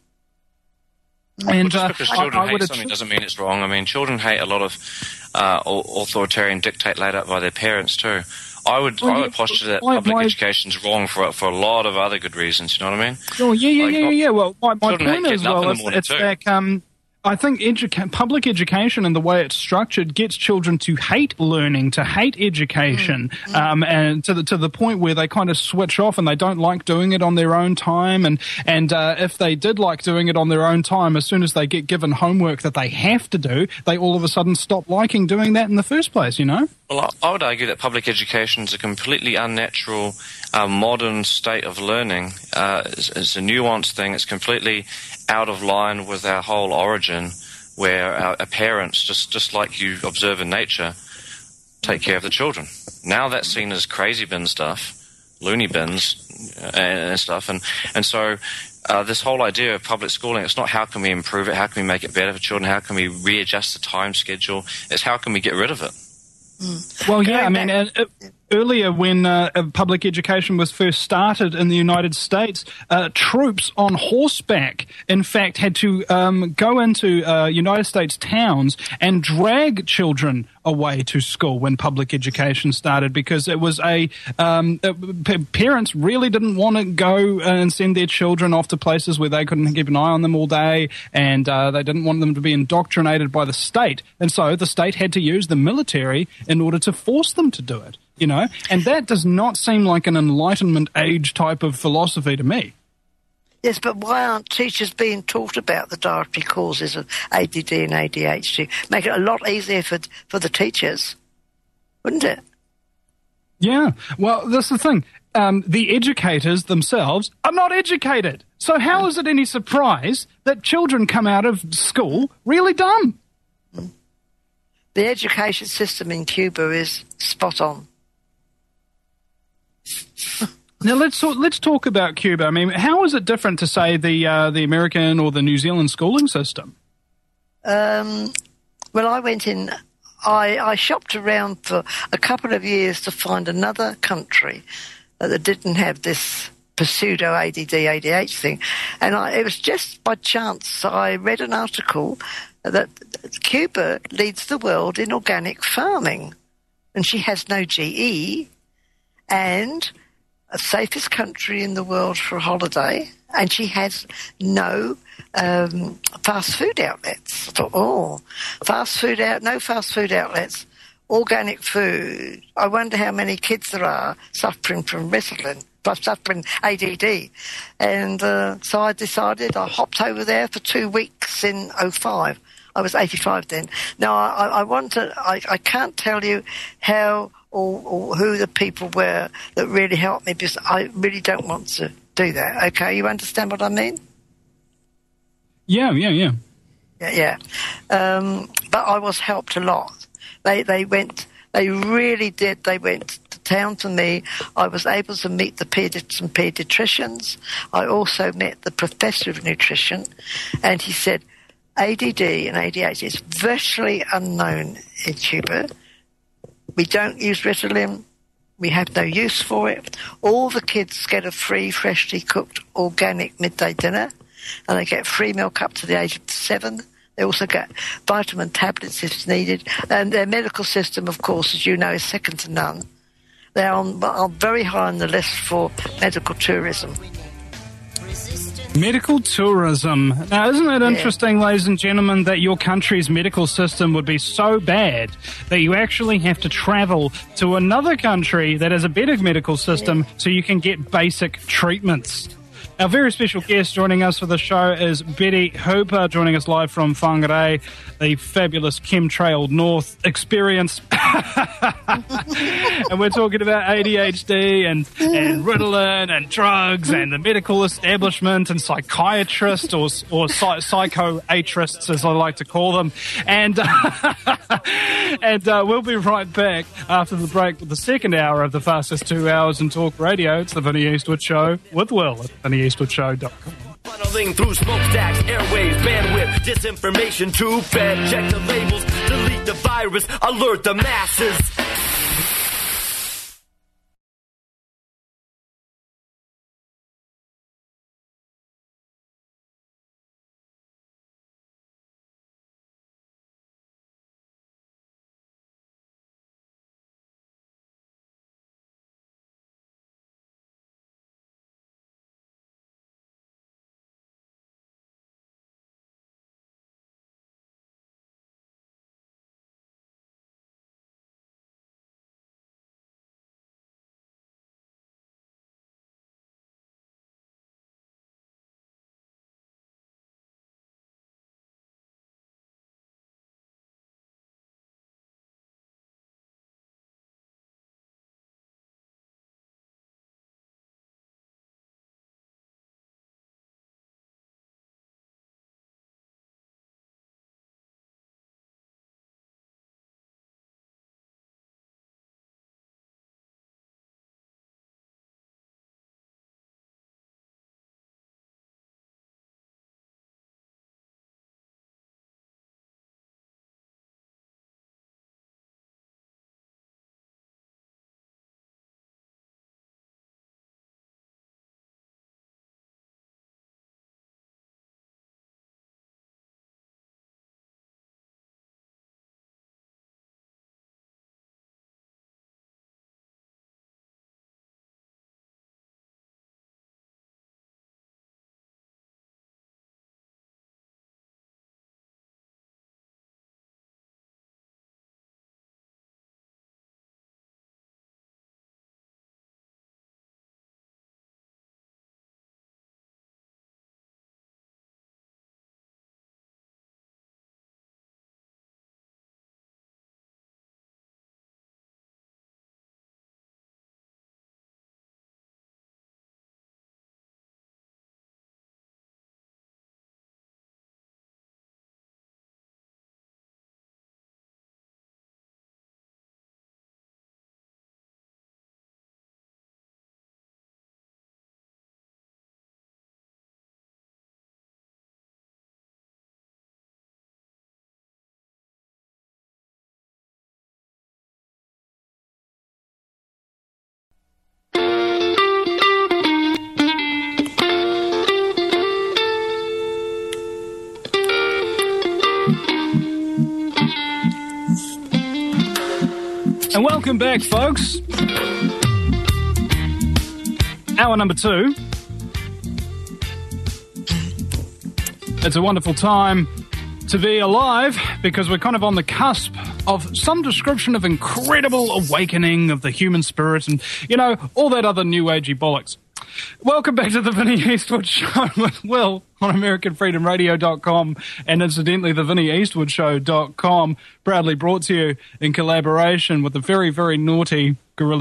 And just because children hate something doesn't mean it's wrong. Children hate a lot of authoritarian dictate laid out by their parents too. I would posture that public education's wrong for a lot of other good reasons. You know what I mean? Oh yeah. Well, my point is, it's like I think public education and the way it's structured gets children to hate learning, to hate education, and to the point where they kind of switch off and they don't like doing it on their own time. And if they did like doing it on their own time, as soon as they get given homework that they have to do, they all of a sudden stop liking doing that in the first place. Well, I would argue that public education is a completely unnatural, modern state of learning. It's a nuanced thing. It's completely out of line with our whole origin, where our parents, just like you observe in nature, take care of the children. Now that's seen as crazy bin stuff, loony bins and stuff. And so this whole idea of public schooling, it's not how can we improve it, how can we make it better for children, how can we readjust the time schedule, it's how can we get rid of it. Well, yeah, earlier when public education was first started in the United States, troops on horseback, in fact, had to go into United States towns and drag children away to school when public education started, because it was parents really didn't want to go and send their children off to places where they couldn't keep an eye on them all day, and they didn't want them to be indoctrinated by the state, and so the state had to use the military in order to force them to do it. And that does not seem like an Enlightenment age type of philosophy to me. Yes, but why aren't teachers being taught about the dietary causes of ADD and ADHD? Make it a lot easier for the teachers, wouldn't it? Yeah, well, that's the thing. The educators themselves are not educated. So how is it any surprise that children come out of school really dumb? The education system in Cuba is spot on. Now let's talk about Cuba. How is it different to, say, the American or the New Zealand schooling system? Well, I went in. I shopped around for a couple of years to find another country that didn't have this pseudo ADD, ADHD thing. And it was just by chance I read an article that Cuba leads the world in organic farming. And she has no GE, and the safest country in the world for a holiday, and she has no fast food outlets. I thought, no fast food outlets, organic food. I wonder how many kids there are suffering from Ritalin, suffering ADD. And so I decided, I hopped over there for 2 weeks in '05. I was 85 then. Now, I can't tell you how or who the people were that really helped me, because I really don't want to do that. Okay, you understand what I mean? Yeah. Yeah. But I was helped a lot. They really did. They went to town for me. I was able to meet some pediatricians. I also met the professor of nutrition, and he said, ADD and ADHD is virtually unknown in Cuba. We don't use Ritalin. We have no use for it. All the kids get a free, freshly cooked, organic midday dinner, and they get free milk up to the age of 7. They also get vitamin tablets if needed. And their medical system, of course, as you know, is second to none. They are very high on the list for medical tourism. Medical tourism. Now, isn't it interesting, ladies and gentlemen, that your country's medical system would be so bad that you actually have to travel to another country that has a better medical system so you can get basic treatments? Our very special guest joining us for the show is Betty Hooper, joining us live from Whangarei, the fabulous Chemtrail North experience. And we're talking about ADHD and Ritalin and drugs and the medical establishment and psychiatrists or psychoatrists, as I like to call them. And we'll be right back after the break with the second hour of the fastest 2 hours in talk radio. It's the Vinnie Eastwood Show with Will at VinnieEastwoodShow.com. Funneling through smokestacks, airwaves, bandwidth, disinformation to fed. Check the labels, delete the virus, alert the masses. Welcome back, folks. Hour number 2. It's a wonderful time to be alive because we're kind of on the cusp of some description of incredible awakening of the human spirit and, you know, all that other new agey bollocks. Welcome back to the Vinnie Eastwood Show with Will on AmericanFreedomRadio.com and incidentally the VinnieEastwoodShow.com, proudly brought to you in collaboration with the very, very naughty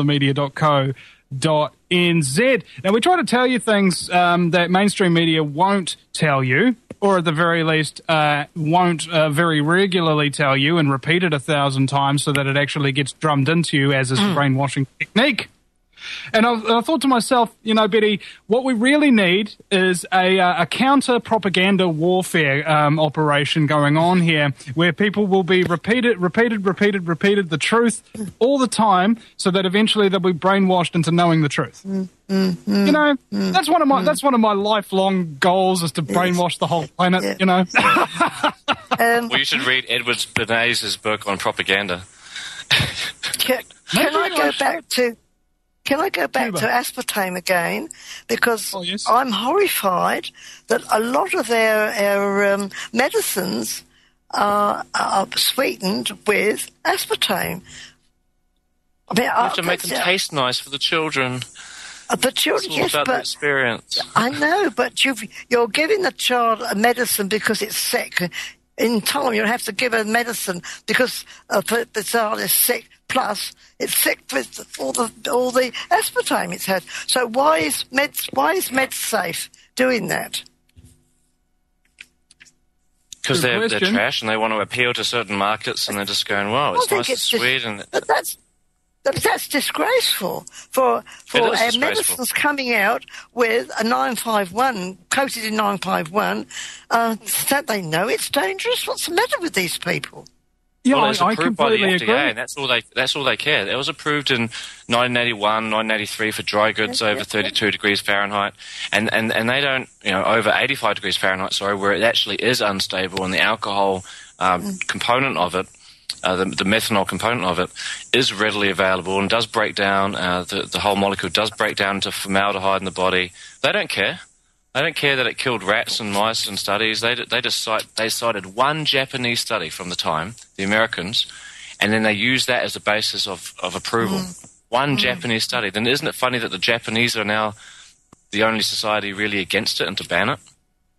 GorillaMedia.co.nz. Now, we try to tell you things that mainstream media won't tell you, or at the very least won't very regularly tell you and repeat it 1,000 times so that it actually gets drummed into you as is a brainwashing technique. And I thought to myself, you know, Betty, what we really need is a counter-propaganda warfare operation going on here where people will be repeated the truth all the time so that eventually they'll be brainwashed into knowing the truth. You know, that's one of my lifelong goals is to brainwash the whole planet, you know. Well, you should read Edward Bernays' book on propaganda. Can I go back to aspartame again? Because I'm horrified that a lot of our medicines are sweetened with aspartame. I mean, You have to make them taste nice for the children. The children, it's all about the experience. I know, but you're giving the child a medicine because it's sick. In time, you'll have to give her medicine because the child is sick. Plus, it's sick with all the aspartame it's had. So why is MedSafe doing that? Because they're trash and they want to appeal to certain markets, and they're just going, "Wow, it's nice and sweet." But that's disgraceful for our disgraceful. medicines coming out with a 951 coated in 951. Don't they know it's dangerous? What's the matter with these people? Yeah, well, it was approved by the completely FDA, agree. and that's all they care. It was approved in 1981, 1983 for dry goods over 32 degrees Fahrenheit, and they don't, you know, over 85 degrees Fahrenheit, sorry, where it actually is unstable, and the alcohol component of it, the methanol component of it, is readily available and does break down. The whole molecule does break down into formaldehyde in the body. They don't care. They don't care that it killed rats and mice in studies. They cited one Japanese study from the time, the Americans, and then they used that as the basis of approval. One Japanese study. Then isn't it funny that the Japanese are now the only society really against it and to ban it?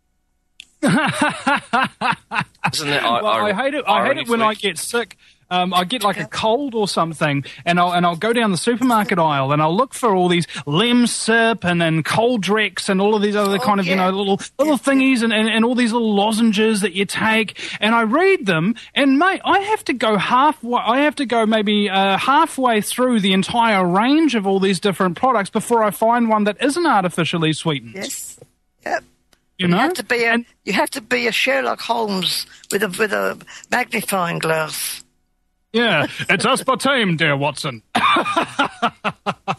Isn't that I hate it. I hate it when I get sick. I get like a cold or something, and I'll go down the supermarket aisle and I'll look for all these Lemsip and then Coldrex and all of these other kind of you know little thingies and all these little lozenges that you take, and I read them, and mate, I have to go maybe halfway through the entire range of all these different products before I find one that isn't artificially sweetened. Yes. Yep. You know, you have to be a Sherlock Holmes with a magnifying glass. Yeah, it's aspartame, dear Watson. I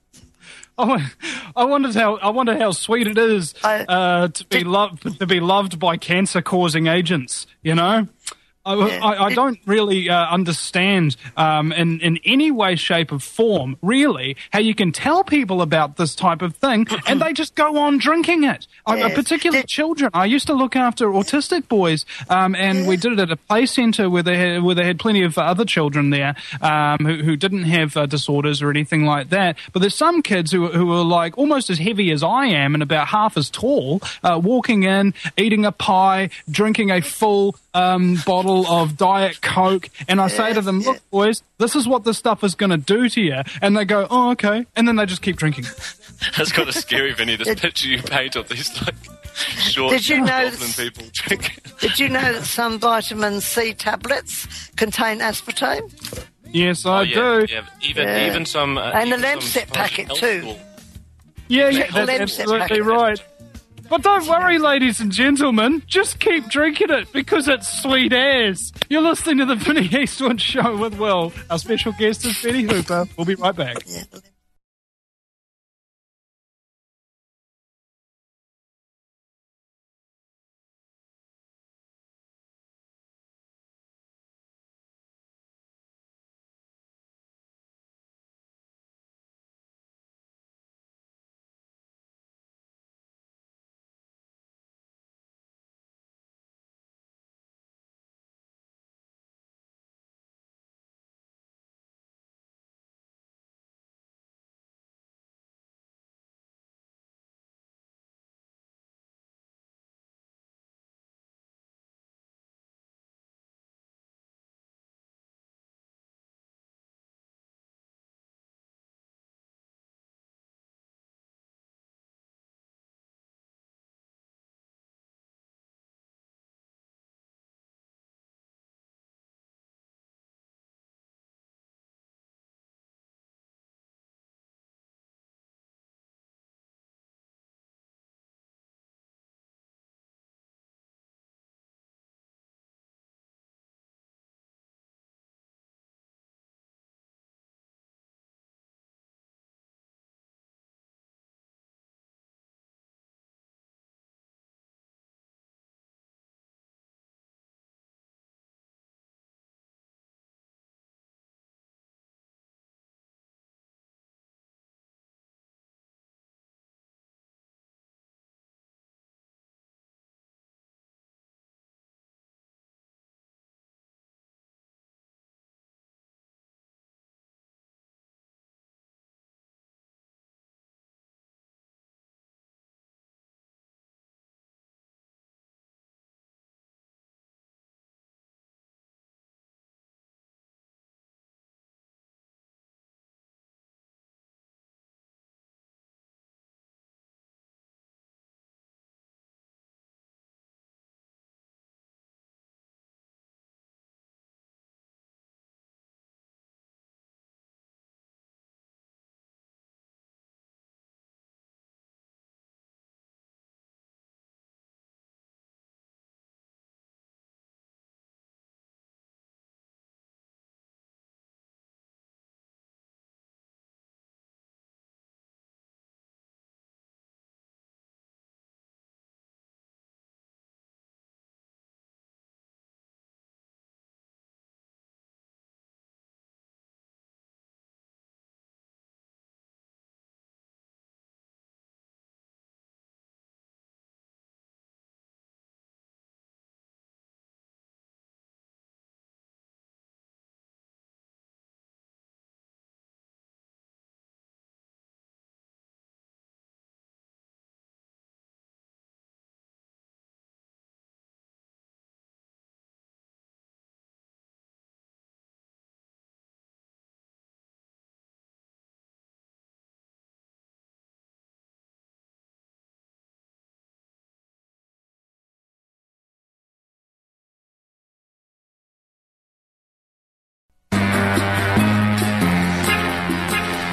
wonder how sweet it is to be loved by cancer-causing agents. You know, I don't really understand in any way, shape, or form, really, how you can tell people about this type of thing and they just go on drinking it. Particularly children. I used to look after autistic boys, and we did it at a play centre where they had plenty of other children there who didn't have disorders or anything like that. But there's some kids who are like almost as heavy as I am and about half as tall, walking in, eating a pie, drinking a full bottle of Diet Coke, and I say to them, look, boys, this is what this stuff is going to do to you. And they go, oh, okay. And then they just keep drinking. That's kind of scary, Vinny, this picture you paint of these like short goblin people drinking. Did you know that some vitamin C tablets contain aspartame? Yes, I do. Yeah. Even some... and the Lemsip packet too. Yeah, that's absolutely right. But don't worry, ladies and gentlemen. Just keep drinking it because it's sweet as. You're listening to the Vinnie Eastwood Show with Will. Our special guest is Betty Hooper. We'll be right back. Yeah.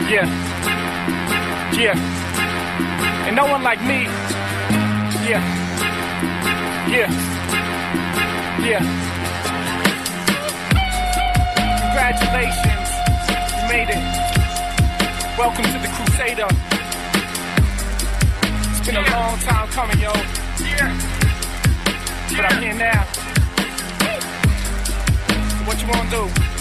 Yeah. Yeah. And no one like me. Yeah. Yeah. Yeah. Congratulations. You made it. Welcome to the Crusader. It's been a long time coming, yo. Yeah. But I'm here now. So what you wanna do?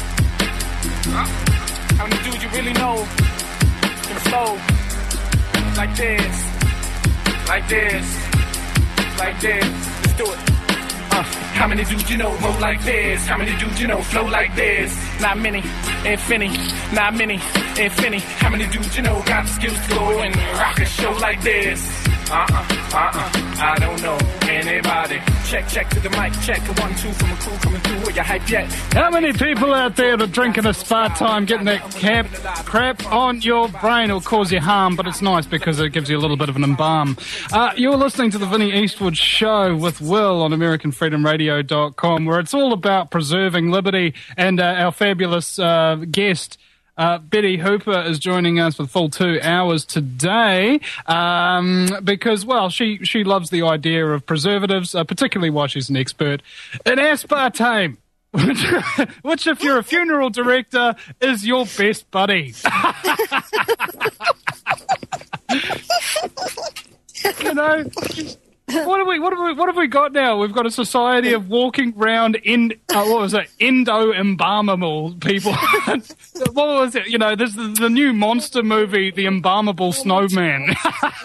How many dudes you really know can flow like this, like this, like this? Let's do it. How many dudes you know roll like this? How many dudes you know flow like this? Not many, infinity. Not many, infinity. How many dudes you know got the skills to go and rock a show like this? I don't know anybody. Check to the mic, check a 1, 2 from a crew coming through. Are you hype yet? How many people out there are drinking a spa time, getting that crap on your brain? It'll cause you harm, but it's nice because it gives you a little bit of an embalm. You're listening to the Vinnie Eastwood Show with Will on AmericanFreedomRadio.com, where it's all about preserving liberty, and our fabulous guest, Betty Hooper, is joining us for the full 2 hours today because, well, she loves the idea of preservatives, particularly why she's an expert in aspartame, which if you're a funeral director, is your best buddy. You know, what have we got now? We've got a society of walking round endo-embalmable people. What was it? You know, there's the new monster movie, The Embalmable Snowman.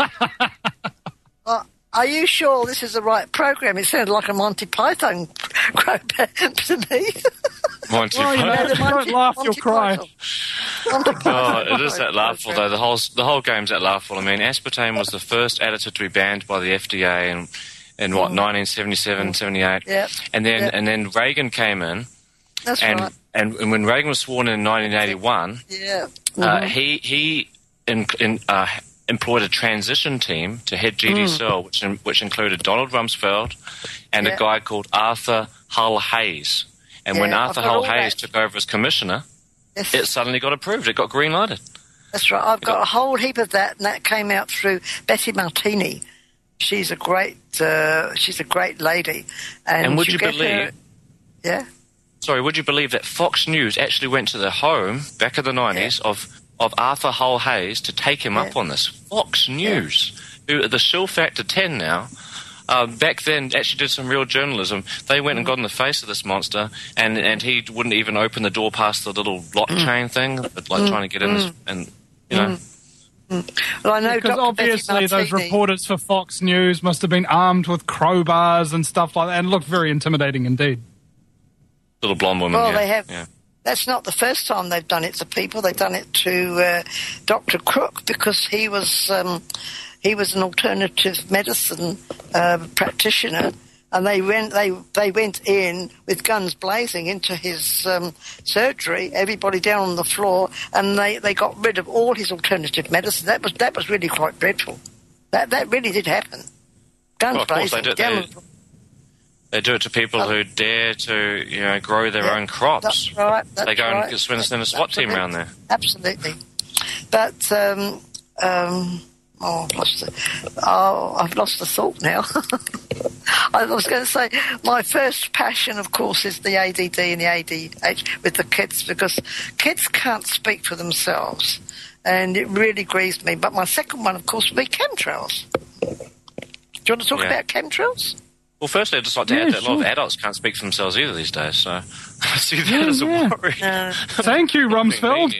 Are you sure this is the right program? It sounded like a Monty Python program to me. Monty Well, you know, Python. if you don't laugh, you'll cry. Oh, it is that laughable though. The whole game's that laughable. I mean, aspartame was the first additive to be banned by the FDA in 1977, 78. Yeah. And then Reagan came in. That's and, right. And when Reagan was sworn in 1981, Yeah. he employed a transition team to head GD Searle, which included Donald Rumsfeld and a guy called Arthur Hull Hayes. And when Arthur Hull Hayes took over as commissioner, it suddenly got approved. It got green-lighted. That's right. I've got a whole heap of that, and that came out through Betty Martini. She's a great lady. And would you believe? Yeah. Sorry, would you believe that Fox News actually went to the home back in the 90s of Arthur Hull Hayes to take him up on this? Fox News, who are the shill factor 10 now, back then actually did some real journalism. They went and got in the face of this monster, and he wouldn't even open the door past the little lock chain thing, like trying to get in, and you know. Well, I know Because Dr. obviously those reporters for Fox News must have been armed with crowbars and stuff like that, and looked very intimidating indeed. Little blonde woman. Well, yeah. they have. Yeah. That's not the first time they've done it to people. They've done it to Dr. Crook because he was an alternative medicine practitioner, and they went in with guns blazing into his surgery. Everybody down on the floor, and they got rid of all his alternative medicine. That was really quite dreadful. That really did happen. Guns Well, of course blazing. they do it to people who dare to, grow their own crops. That's right. They go and send a SWAT team around there. Absolutely. But, I've lost the thought now. I was going to say, my first passion, of course, is the ADD and the ADH with the kids, because kids can't speak for themselves, and it really grieves me. But my second one, of course, would be chemtrails. Do you want to talk about chemtrails? Well, firstly, I'd just like to add that a lot of adults can't speak for themselves either these days, so I see that as a worry. Thank you, Rumsfeld.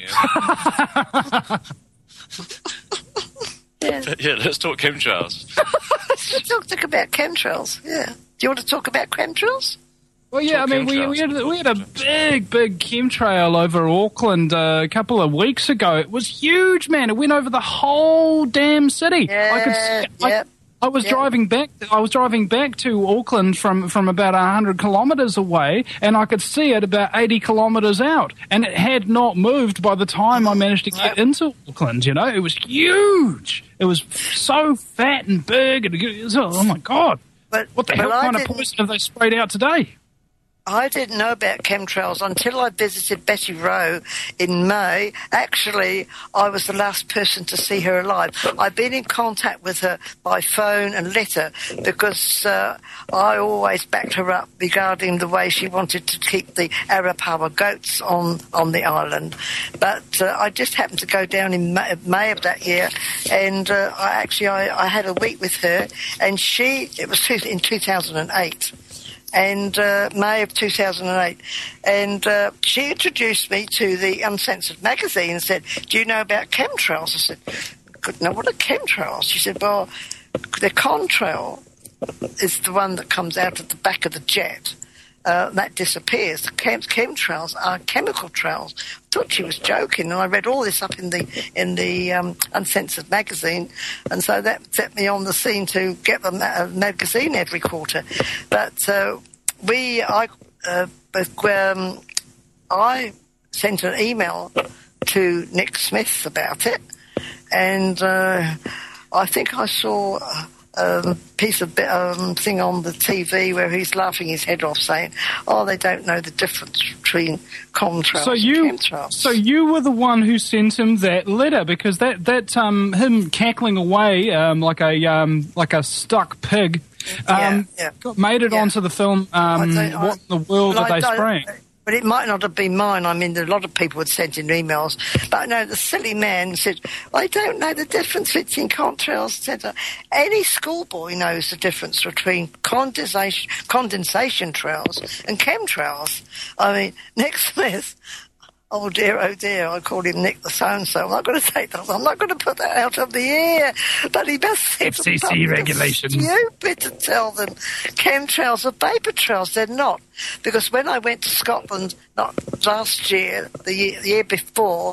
Yeah, let's talk chemtrails. Let's talk about chemtrails, yeah. Do you want to talk about chemtrails? Well, yeah, I mean, we had a big chemtrail over Auckland a couple of weeks ago. It was huge, man. It went over the whole damn city. I was driving back to Auckland from about 100 kilometres away, and I could see it about 80 kilometres out, and it had not moved by the time I managed to get into Auckland. You know, it was huge. It was so fat and big, and oh my god! What the hell kind of poison have they sprayed out today? I didn't know about chemtrails until I visited Betty Rowe in May. Actually, I was the last person to see her alive. I've been in contact with her by phone and letter because I always backed her up regarding the way she wanted to keep the Arapawa goats on the island. But I just happened to go down in May of that year, and I had a week with her, and it was in 2008. And May of 2008, and she introduced me to the Uncensored magazine and said, "Do you know about chemtrails?" I said, "Good. Now, what are chemtrails?" She said, "Well, the contrail is the one that comes out of the back of the jet. That disappears. The chemtrails are chemical trails." I thought she was joking, and I read all this up in the Uncensored magazine, and so that set me on the scene to get the magazine every quarter. But I sent an email to Nick Smith about it, and I think I saw a piece of thing on the TV where he's laughing his head off, saying, "Oh, they don't know the difference between contrails and chemtrails." So you were the one who sent him that letter, because that him cackling away like a stuck pig made it onto the film. What in the world are they spraying? But it might not have been mine. I mean, a lot of people had sent in emails. But no, the silly man said, "I don't know the difference between contrails, etc." Any schoolboy knows the difference between condensation trails and chemtrails. I mean, Nick Smith, oh dear, I called him Nick the so-and-so. I'm not going to take that. I'm not going to put that out of the air. But he must say FCC regulations. Stupid to tell them chemtrails are vapor trails. They're not. Because when I went to Scotland, not last year, the year before,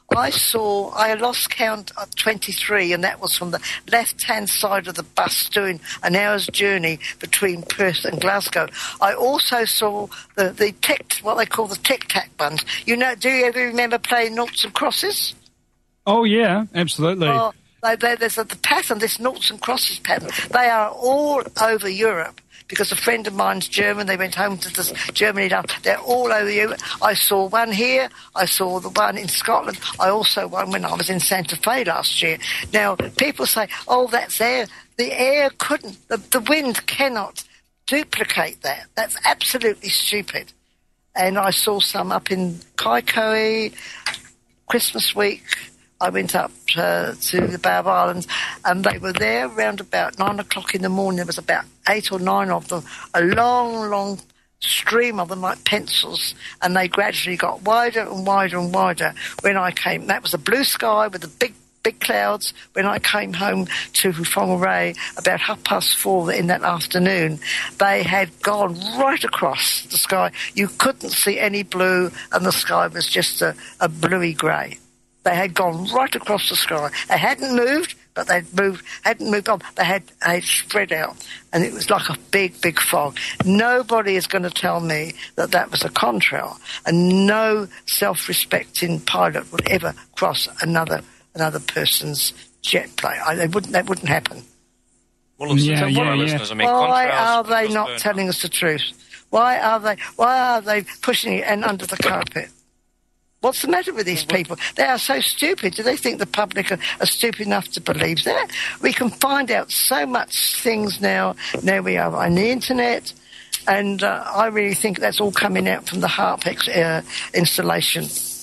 I lost count of 23, and that was from the left-hand side of the bus doing an hour's journey between Perth and Glasgow. I also saw what they call the tic-tac buns. Do you ever remember playing noughts and crosses? Oh, yeah, absolutely. Oh, there's the pattern, this noughts and crosses pattern. They are all over Europe. Because a friend of mine's German, they went home to Germany. They're all over Europe. I saw one here. I saw the one in Scotland. I also one when I was in Santa Fe last year. Now, people say, "Oh, that's air." The air couldn't. The wind cannot duplicate that. That's absolutely stupid. And I saw some up in Kaikoui, Christmas week. I went up to the Bay of Islands, and they were there around about 9 o'clock in the morning. There was about 8 or 9 of them, a long, long stream of them like pencils, and they gradually got wider and wider and wider. When I came, that was a blue sky with the big clouds. When I came home to Whangarei about 4:30 in that afternoon, they had gone right across the sky. You couldn't see any blue, and the sky was just a bluey grey. They had gone right across the sky. They hadn't moved, but hadn't moved on. They had spread out, and it was like a big, big fog. Nobody is going to tell me that was a contrail, and no self-respecting pilot would ever cross another person's jet plane. That wouldn't happen. Well, listeners, I mean, why are they not telling us the truth? Why are they pushing it and under the carpet? What's the matter with these people? They are so stupid. Do they think the public are stupid enough to believe that? We can find out so much things now. Now we are on the internet, and I really think that's all coming out from the HARPEX installation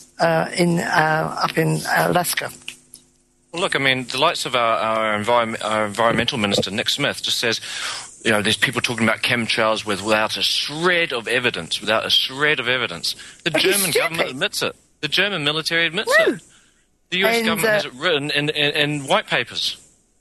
up in Alaska. Well, look, I mean, the likes of our environmental minister, Nick Smith, just says, there's people talking about chemtrails without a shred of evidence. The German government admits it. The German military admits it. The US government has it written in white papers.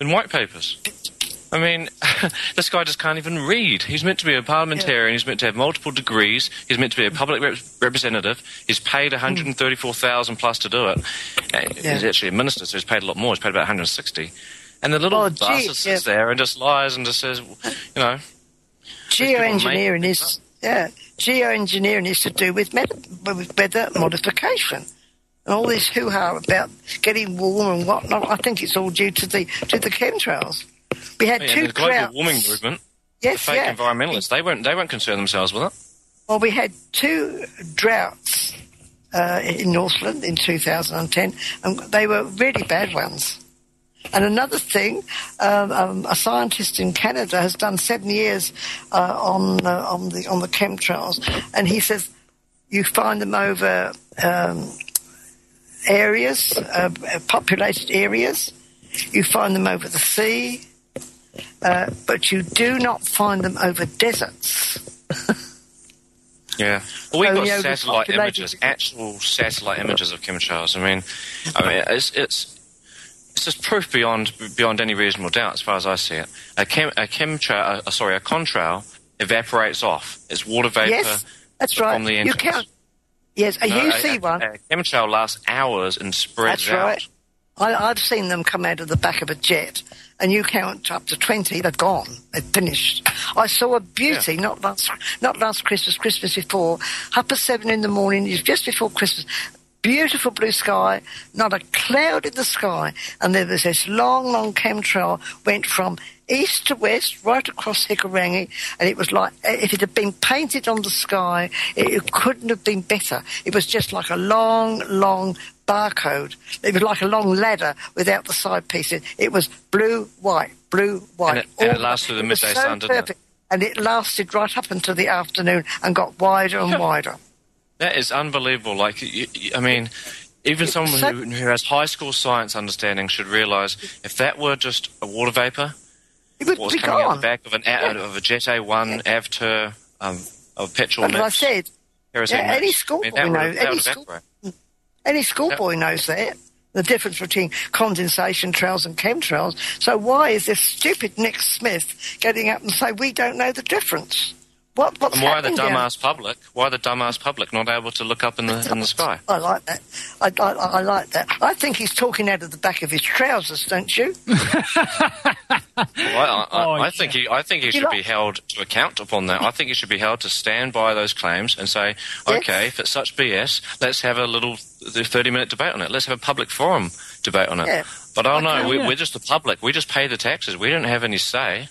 I mean, this guy just can't even read. He's meant to be a parliamentarian. He's meant to have multiple degrees. He's meant to be a public representative. He's paid $134,000 plus to do it. He's actually a minister, so he's paid a lot more. He's paid about $160,000. And the little bastard sits there and just lies and just says, Geoengineering is to do with weather modification. And all this hoo-ha about getting warm and whatnot, I think it's all due to the chemtrails. We had the global warming movement. Yes, the fake environmentalists, they won't concern themselves with it. Well, we had 2 droughts in Northland in 2010, and they were really bad ones. And another thing, a scientist in Canada has done 7 years on the chemtrails, and he says you find them over areas, populated areas. You find them over the sea, but you do not find them over deserts. Yeah. Well, we've got Only over satellite populated- images, actual satellite images of chemtrails. I mean, it's just proof beyond any reasonable doubt, as far as I see it. A contrail evaporates off. It's water vapor. Yes, that's right. From the You entrance. count. Yes, a UC one. A chemtrail lasts hours and spreads That's out. right. I've seen them come out of the back of a jet, and you count up to 20, they're gone. They're finished. I saw a beauty, not last Christmas, Christmas before, up at 7 in the morning, just before Christmas. Beautiful blue sky, not a cloud in the sky, and there was this long, long chemtrail, went from east to west, right across Hikurangi, and it was like, if it had been painted on the sky, it couldn't have been better. It was just like a long, long barcode. It was like a long ladder without the side pieces. It was blue, white, blue, white. And it lasted through the midday was so sun, didn't it? perfect. And it lasted right up until the afternoon and got wider and wider. That is unbelievable. Like, I mean, even someone who has high school science understanding should realise if that were just a water vapour, it would what was be coming out gone. the back of of a Jet A1 Avtur of petrol But as I mix, said, kerosene any mix, schoolboy that would knows. evaporate. Any schoolboy knows that. The difference between condensation trails and chemtrails. So why is this stupid Nick Smith getting up and say we don't know the difference? What's And why are the happening down- dumbass public? Why are the dumbass public not able to look up in the sky? I like that. I like that. I think he's talking out of the back of his trousers, don't you? Well, I think he should be like- held to account upon that. I think he should be held to stand by those claims and say, okay, if it's such BS, let's have a little 30-minute debate on it. Let's have a public forum debate on it. Yeah. But oh no, yeah. we're just the public. We just pay the taxes. We don't have any say.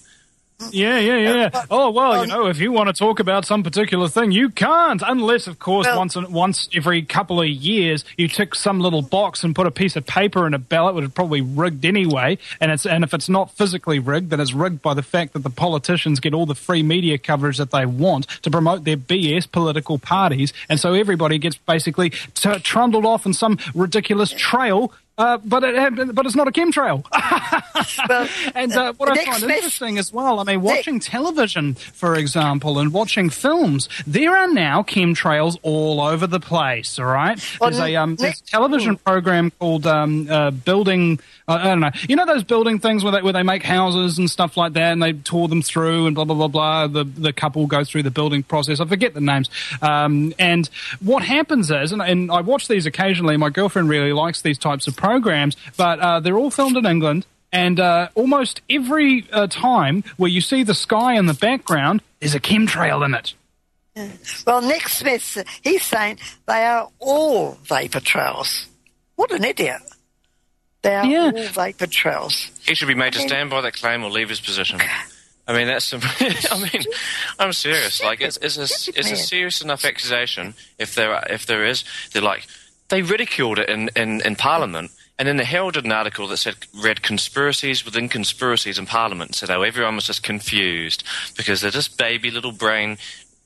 Yeah. Oh, well, if you want to talk about some particular thing, you can't, unless, of course, Well- once every couple of years you tick some little box and put a piece of paper in a ballot, which is probably rigged anyway, and if it's not physically rigged, then it's rigged by the fact that the politicians get all the free media coverage that they want to promote their BS political parties, and so everybody gets basically trundled off in some ridiculous trail. But it's not a chemtrail. Well, And what I Nick find Smith- interesting as well, I mean, watching television, for example, and watching films, there are now chemtrails all over the place, all right? Well, There's a Nick- television program called Building, I don't know, you know those building things where they make houses and stuff like that, and they tour them through and blah, blah, blah, blah, the couple go through the building process. I forget the names. And what happens is, and I watch these occasionally, my girlfriend really likes these types of programs, but they're all filmed in England, and almost every time where you see the sky in the background, there's a chemtrail in it. Well, Nick Smith, he's saying they are all vapor trails. What an idiot. They are Yeah. all vapor trails. He should be made to stand by that claim or leave his position. I mean, that's. I mean, I'm serious. Like, it's a serious enough accusation. If there is, they ridiculed it in Parliament, and then the Herald did an article that read conspiracies within conspiracies in Parliament, and said, oh, everyone was just confused because they're just baby little brain,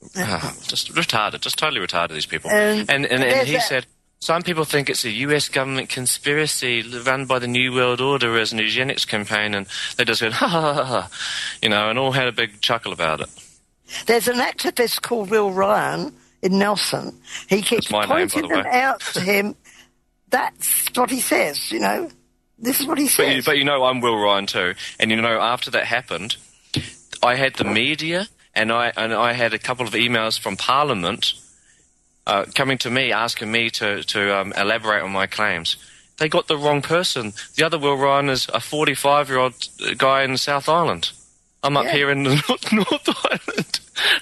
just retarded, just totally retarded. These people, and there's he that- said. Some people think it's a US government conspiracy run by the New World Order as an eugenics campaign, and they just went, ha, ha, ha, ha, and all had a big chuckle about it. There's an activist called Will Ryan in Nelson. He keeps That's my name, by pointing the way. them out to him. That's what he says, This is what he says. But I'm Will Ryan too, and after that happened, I had the media, and I had a couple of emails from Parliament coming to me, asking me to elaborate on my claims. They got the wrong person. The other Will Ryan is a 45-year-old guy in the South Island. I'm up here in the North Island,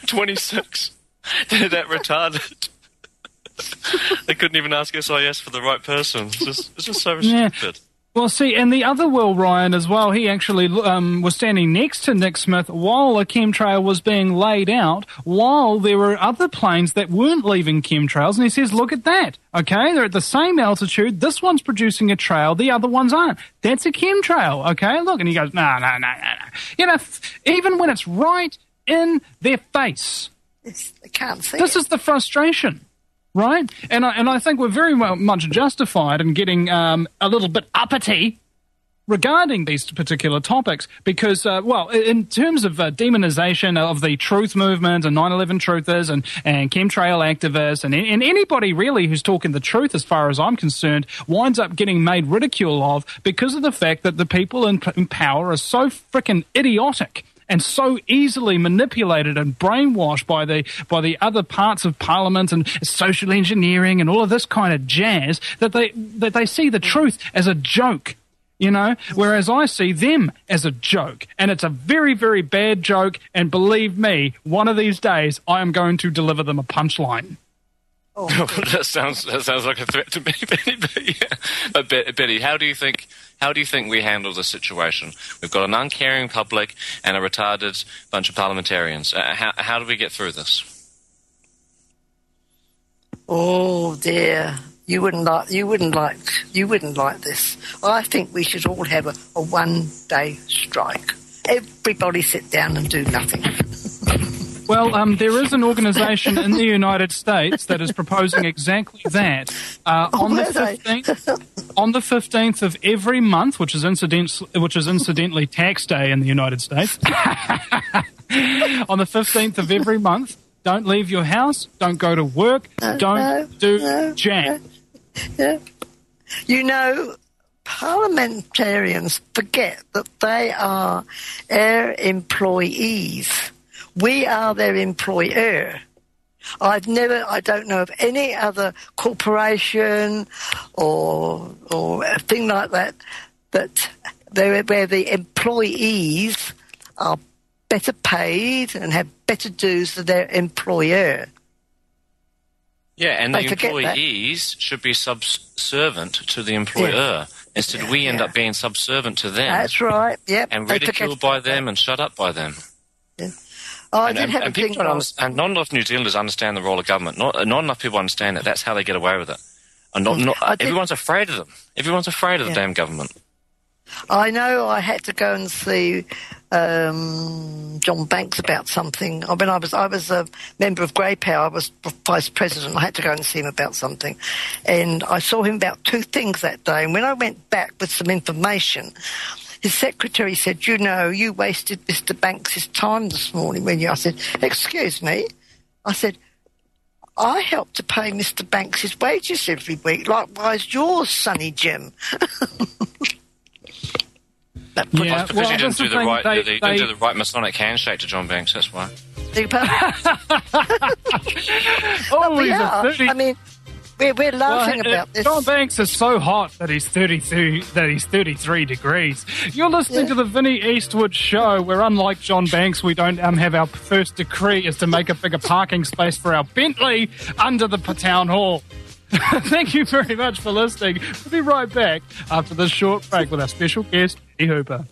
26. They're that retarded. They couldn't even ask SIS for the right person. It's just so Yeah. stupid. Well, see, and the other Will Ryan as well, he actually was standing next to Nick Smith while a chemtrail was being laid out, while there were other planes that weren't leaving chemtrails, and he says, look at that, okay? They're at the same altitude, this one's producing a trail, the other ones aren't. That's a chemtrail, okay? Look, and he goes, no. You know, even when it's right in their face. They can't see This it. is the frustration. Right? And I think we're very much justified in getting a little bit uppity regarding these particular topics because, in terms of demonization of the truth movement and 9/11 truthers and chemtrail activists and anybody really who's talking the truth as far as I'm concerned winds up getting made ridicule of because of the fact that the people in power are so frickin' idiotic and so easily manipulated and brainwashed by the other parts of Parliament and social engineering and all of this kind of jazz that they see the truth as a joke, you know, whereas I see them as a joke. And it's a very, very bad joke, and believe me, one of these days I am going to deliver them a punchline. Oh, that sounds like a threat to me, Benny. But, yeah. But Betty, how do you think we handle the situation? We've got an uncaring public and a retarded bunch of parliamentarians. How do we get through this? Oh dear, you wouldn't like this. I think we should all have a 1-day strike. Everybody sit down and do nothing. Well, there is an organisation in the United States that is proposing exactly that. On the 15th of every month, which is incidentally tax day in the United States, on the 15th of every month, don't leave your house, don't go to work, don't do jack. Yeah. You know, parliamentarians forget that they are our employees. We are their employer. I don't know of any other corporation or a thing like that where the employees are better paid and have better dues than their employer. Yeah, and the employees should be subservient to the employer. Yeah. Instead, we end up being subservient to them. That's right. Yep. And ridiculed by them and shut up by them. Yeah. And not enough New Zealanders understand the role of government. Not enough people understand that. That's how they get away with it. And everyone's afraid of them. Everyone's afraid of the damn government. I know I had to go and see John Banks about something. I mean, I was a member of Grey Power. I was vice president. I had to go and see him about something. And I saw him about 2 things that day. And when I went back with some information, his secretary said, you know, you wasted Mr. Banks' time this morning I said, excuse me? I said, I help to pay Mr. Banks' wages every week, likewise yours, Sonny Jim. Because he didn't do the right Masonic handshake to John Banks, that's why. I mean, we're laughing about this. John Banks is so hot that he's 33 degrees. You're listening to the Vinnie Eastwood Show, where unlike John Banks, we don't have our first decree is to make a bigger parking space for our Bentley under the town hall. Thank you very much for listening. We'll be right back after this short break with our special guest, E. Hooper.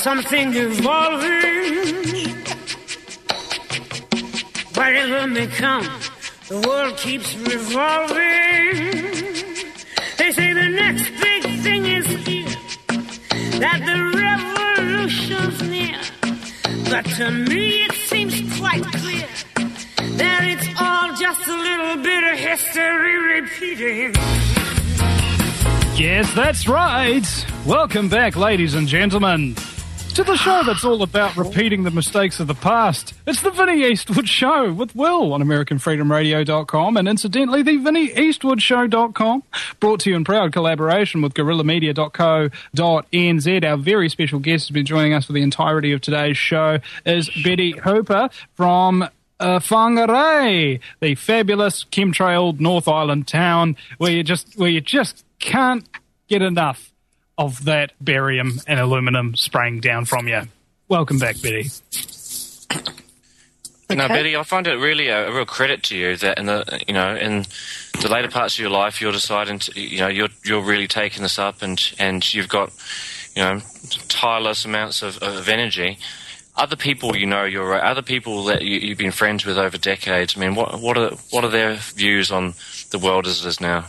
something evolving. Whatever may come, the world keeps revolving. They say the next big thing is here, that the revolution's near. But to me it seems quite clear that it's all just a little bit of history repeating. Yes, that's right. Welcome back, ladies and gentlemen, to the show that's all about repeating the mistakes of the past. It's the Vinnie Eastwood Show with Will on AmericanFreedomRadio.com and incidentally the VinnieEastwoodShow.com, brought to you in proud collaboration with GorillaMedia.co.nz. Our very special guest has been joining us for the entirety of today's show is Betty Hooper from Whangarei, the fabulous chemtrailed North Island town where you just can't get enough of that barium and aluminum spraying down from you. Welcome back, Betty. Now, Betty, I find it really a real credit to you that in the later parts of your life, you're deciding to, you're really taking this up, and you've got, tireless amounts of energy. Other people, other people that you've been friends with over decades. I mean, what are their views on the world as it is now?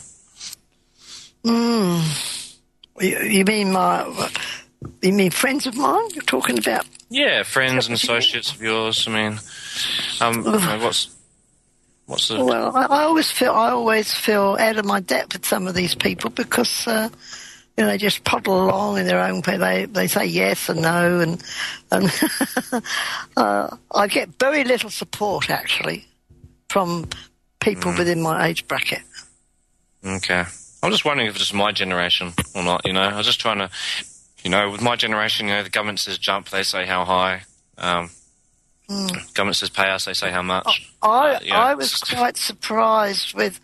You mean friends of mine? You're talking about? Yeah, friends and associates of yours. I mean, what's the? Well, I always feel out of my depth with some of these people because they just puddle along in their own way. They say yes and no, and I get very little support actually from people within my age bracket. Okay. I'm just wondering if it's just my generation or not, I was just trying to, with my generation, the government says jump, they say how high. Government says pay us, they say how much. I was quite surprised with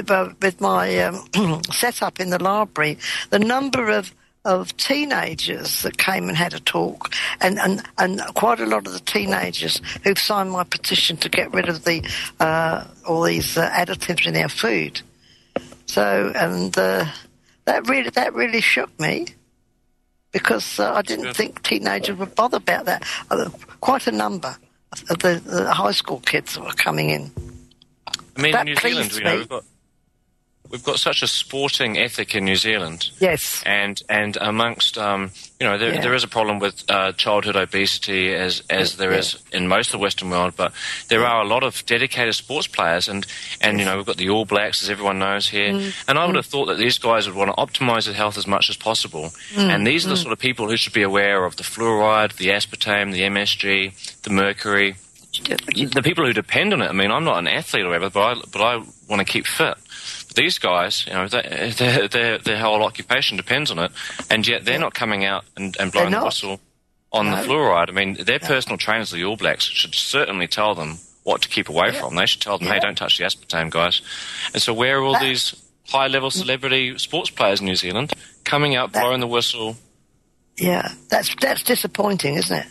my setup in the library, the number of teenagers that came and had a talk, and quite a lot of the teenagers who've signed my petition to get rid of all these additives in our food. So, and that really shook me because I didn't think teenagers would bother about that. Quite a number of the high school kids that were coming in. I mean, in New Zealand, we've got such a sporting ethic in New Zealand. Yes. And amongst, there is a problem with childhood obesity as there is in most of the Western world, but there are a lot of dedicated sports players and we've got the All Blacks, as everyone knows here. And I would have thought that these guys would want to optimize their health as much as possible. And these are the sort of people who should be aware of the fluoride, the aspartame, the MSG, the mercury, the people who depend on it. I mean, I'm not an athlete or whatever, but I want to keep fit. These guys, their whole occupation depends on it, and yet they're not coming out and blowing the whistle on the fluoride. I mean, their personal trainers, the All Blacks, should certainly tell them what to keep away from. They should tell them, hey, don't touch the aspartame, guys. And so where are all these high-level celebrity sports players in New Zealand coming out, blowing the whistle? Yeah, that's disappointing, isn't it?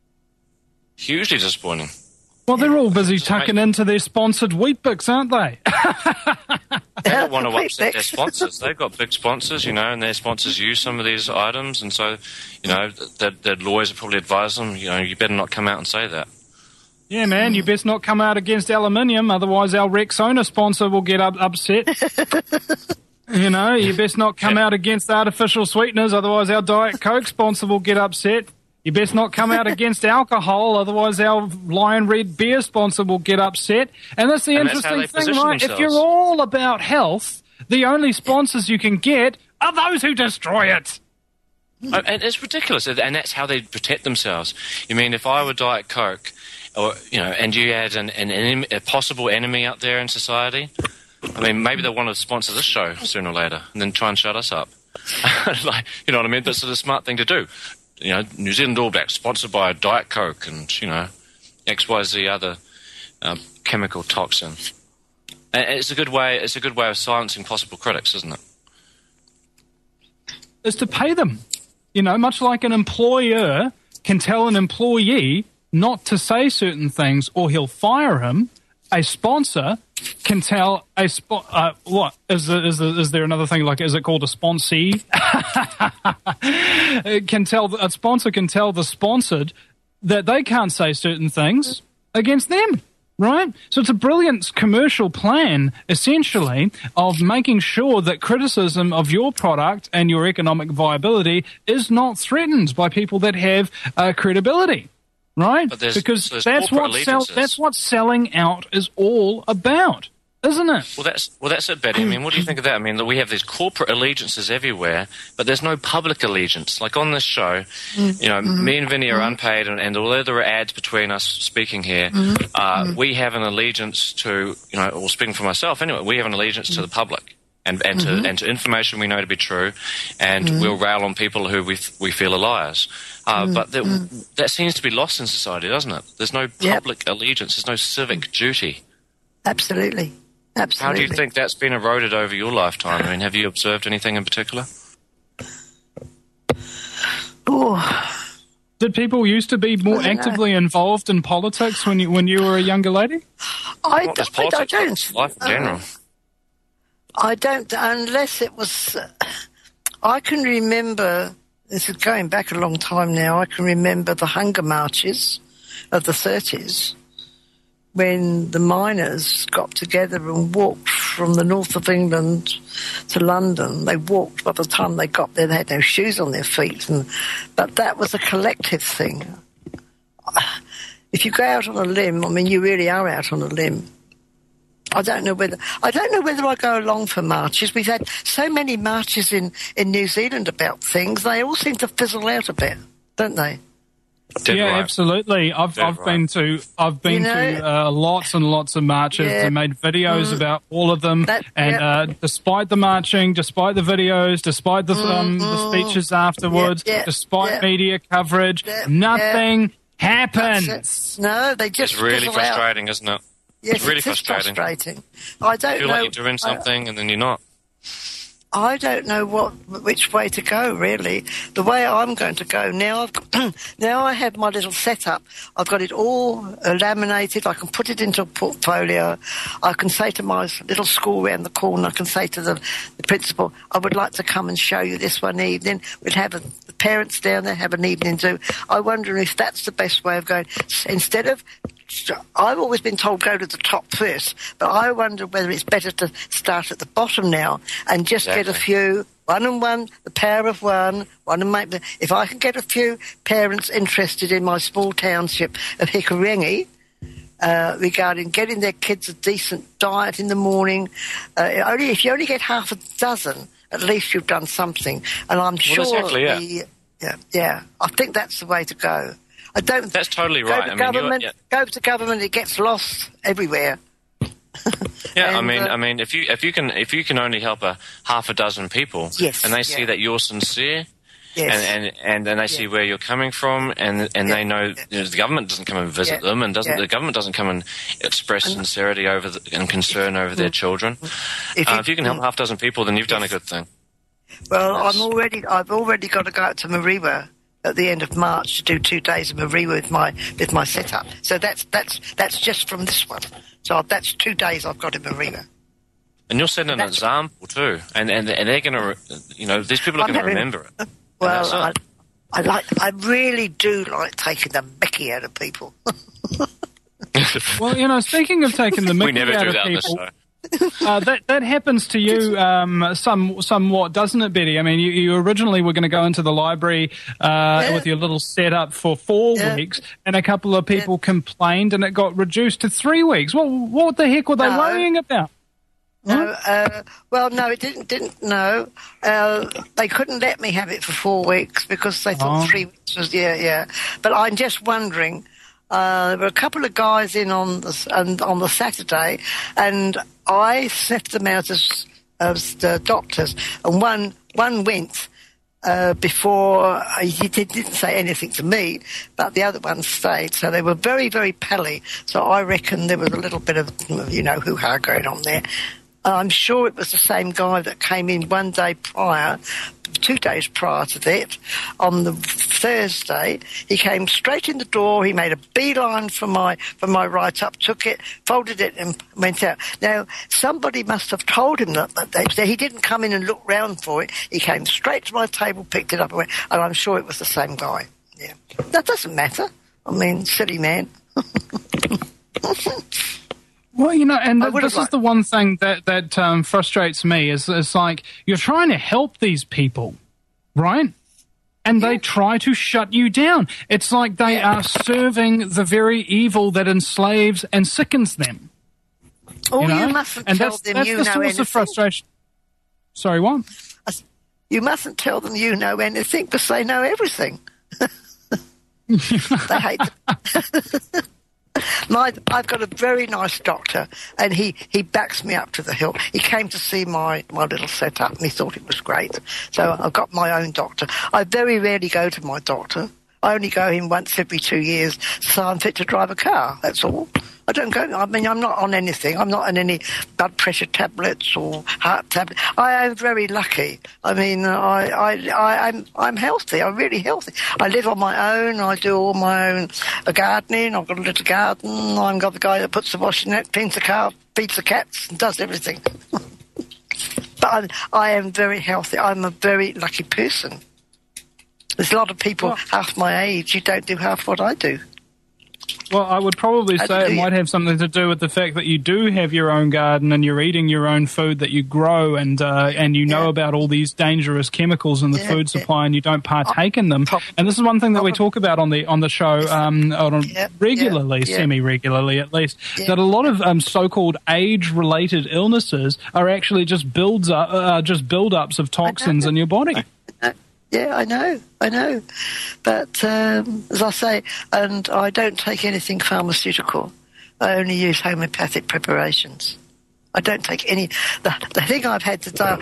Hugely disappointing. Well, they're all busy tucking into their sponsored Weet-Bix, aren't they? They don't want to upset their sponsors. They've got big sponsors, and their sponsors use some of these items, and so, their lawyers have probably advised them, you better not come out and say that. Yeah, man, you best not come out against aluminium, otherwise our Rexona sponsor will get upset. You best not come out against artificial sweeteners, otherwise our Diet Coke sponsor will get upset. You best not come out against alcohol, otherwise our Lion Red beer sponsor will get upset. And that's the interesting thing, right? If you're all about health, the only sponsors you can get are those who destroy it. And it's ridiculous, and that's how they protect themselves. You mean, if I were Diet Coke, or and you had a possible enemy out there in society, I mean, maybe they'll want to sponsor this show sooner or later, and then try and shut us up. You know what I mean? That's the smart thing to do. New Zealand All Blacks, sponsored by Diet Coke and, XYZ other chemical toxin. And it's a good way of silencing possible critics, isn't it? Is to pay them. Much like an employer can tell an employee not to say certain things or he'll fire him, a sponsor can tell a what is there another thing, like, is it called a sponsee? A sponsor can tell the sponsored that they can't say certain things against them, right? So it's a brilliant commercial plan, essentially, of making sure that criticism of your product and your economic viability is not threatened by people that have credibility. Right? Because that's what selling out is all about, isn't it? Well, that's it, Betty. I mean, what do you think of that? I mean, that we have these corporate allegiances everywhere, but there's no public allegiance. Like on this show, you know, me and Vinny are unpaid, and although there are ads between us speaking here, we have an allegiance to, you know, or speaking for myself anyway, we have an allegiance to the public. And to information we know to be true, and we'll rail on people who we feel are liars. But that seems to be lost in society, doesn't it? There's no public allegiance. There's no civic duty. Absolutely. How do you think that's been eroded over your lifetime? I mean, have you observed anything in particular? Oh. Did people used to be more actively involved in politics when you were a younger lady? I don't. Life in general. I don't, unless it was, I can remember, this is going back a long time now, I can remember the hunger marches of the 30s when the miners got together and walked from the north of England to London. They walked. By the time they got there, they had no shoes on their feet. But that was a collective thing. If you go out on a limb, I mean, you really are out on a limb. I don't know whether I go along for marches. We've had so many marches in New Zealand about things. They all seem to fizzle out a bit, don't they? Absolutely. I've been to lots and lots of marches. I made videos about all of them, despite the marching, despite the videos, despite the speeches afterwards, despite media coverage, nothing happens. No, they just it's really frustrating, isn't it? Yes, it's really frustrating. I don't know. You feel like you're doing something and then you're not. I don't know which way to go, really. The way I'm going to go now, now I have my little setup. I've got it all laminated. I can put it into a portfolio. I can say to my little school around the corner, I can say to the principal, I would like to come and show you this one evening. We'll have the parents down there, have an evening do. I wonder if that's the best way of going. Instead of, I've always been told go to the top first, but I wonder whether it's better to start at the bottom now and just get a few, one and one, the power of one and make the, if I can get a few parents interested in my small township of Hikurengi, regarding getting their kids a decent diet in the morning, if you only get half a dozen, at least you've done something. And I'm sure I think that's the way to go. I don't. That's totally right. Go to government, it gets lost everywhere. Yeah, and, I mean, if you can only help half a dozen people, and they see that you're sincere, and they see where you're coming from, and they know, the government doesn't come and visit them, and the government doesn't come and express sincerity and concern over their children. If you can help half a dozen people, then you've done a good thing. Well, I've already got to go out to Mariwa at the end of March to do 2 days of Mariwa with my setup. So that's just from this one. So that's 2 days I've got in Mariwa. And you're setting an example too, and they're going to, these people are going to remember it. Well, I really do like taking the mickey out of people. Well, speaking of taking the mickey out of people, that happens to you somewhat, doesn't it, Betty? I mean, you originally were going to go into the library with your little setup for 4 weeks, and a couple of people complained, and it got reduced to 3 weeks. Well, what the heck were they worrying about? No, no, it didn't. No, they couldn't let me have it for 4 weeks because they thought 3 weeks was But I'm just wondering. There were a couple of guys in on the Saturday, and I set them out as the doctors, and one went before he didn't say anything to me, but the other one stayed. So they were very, very pally. So I reckon there was a little bit of hoo-ha going on there. And I'm sure it was the same guy that came in 1 day prior, 2 days prior to that. On the Thursday, he came straight in the door. He made a beeline for my write-up, took it, folded it, and went out. Now, somebody must have told him that he didn't come in and look round for it. He came straight to my table, picked it up, and went. And I'm sure it was the same guy. Yeah, that doesn't matter. I mean, silly man. Well, you know, and this is the one thing that frustrates me is like you're trying to help these people, right? And they try to shut you down. It's like they are serving the very evil that enslaves and sickens them. Oh, you know? You mustn't and tell that's, them that's you the know source anything. of frustration. Sorry, what? You mustn't tell them you know anything because they know everything. They hate it. I've got a very nice doctor, and he backs me up to the hilt. He came to see my little setup, and he thought it was great. So I've got my own doctor. I very rarely go to my doctor. I only go in once every 2 years, so I'm fit to drive a car. That's all. I don't go. I mean, I'm not on anything. I'm not on any blood pressure tablets or heart tablets. I am very lucky. I mean, I'm healthy. I'm really healthy. I live on my own. I do all my own gardening. I've got a little garden. I've got the guy that puts the washing out, cleans the car, feeds the cats, and does everything. But I am very healthy. I'm a very lucky person. There's a lot of people half my age who don't do half what I do. Well, I would probably say it might have something to do with the fact that you do have your own garden and you're eating your own food that you grow, and you know about all these dangerous chemicals in the food supply, and you don't partake in them. And this is one thing that we talk about on the show regularly, semi-regularly at least, that a lot of so-called age-related illnesses are actually just build-ups of toxins in your body. Yeah, I know. But as I say, and I don't take anything pharmaceutical. I only use homeopathic preparations. I don't take any. The thing I've had today,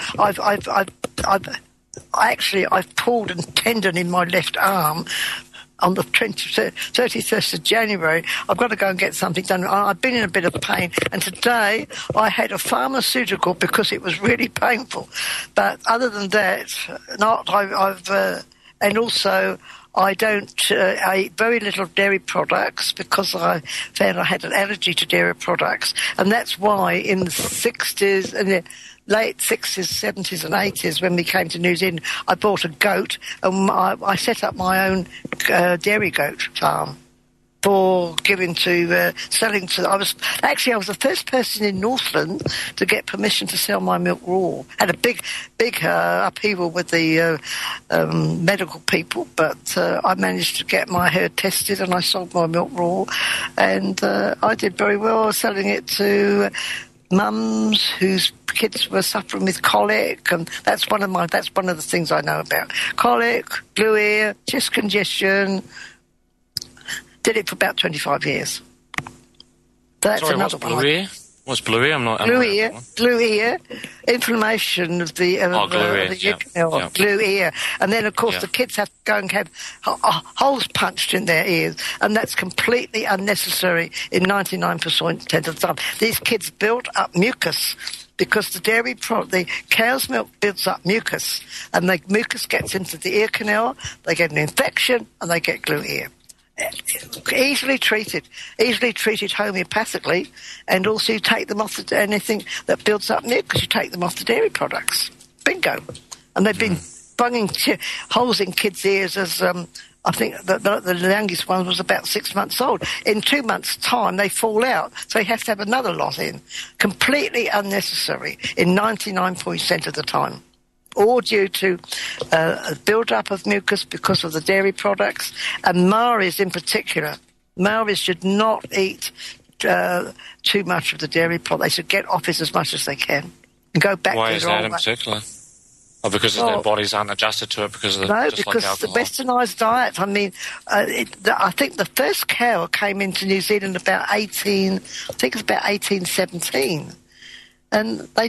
I've pulled a tendon in my left arm. On the 31st of January, I've got to go and get something done. I've been in a bit of pain, and today I had a pharmaceutical because it was really painful. But other than that, and also I don't. I eat very little dairy products because I found I had an allergy to dairy products, and that's why in the 60s and the late 60s, 70s and 80s, when we came to New Zealand, I bought a goat, and I set up my own dairy goat farm for selling to. I was the first person in Northland to get permission to sell my milk raw. Had a big upheaval with the medical people, but I managed to get my herd tested, and I sold my milk raw, and I did very well selling it to mums whose kids were suffering with colic, and that's one of the things I know about. Colic, blue ear, chest congestion. Did it for about 25 years. That's another one. Blue ear? What's blue ear? Blue ear, inflammation of the blue ear, and then of course the kids have to go and have holes punched in their ears, and that's completely unnecessary in 99% of the time. These kids build up mucus because the cow's milk builds up mucus, and the mucus gets into the ear canal. They get an infection, and they get glue ear. Easily treated homeopathically, and also you take them off anything that builds up mucus. You take them off the dairy products. Bingo. And they've been bunging holes in kids' ears as I think the youngest one was about 6 months old. In 2 months' time, they fall out, so you have to have another lot in. Completely unnecessary in 99% of the time. All due to a build-up of mucus because of the dairy products, and Maoris in particular. Maoris should not eat too much of the dairy product. They should get off it as much as they can and go back to their old way. Why is that in particular? Or because their bodies aren't adjusted to it because of the the westernised diet. I mean, I think the first cow came into New Zealand about 1817. And they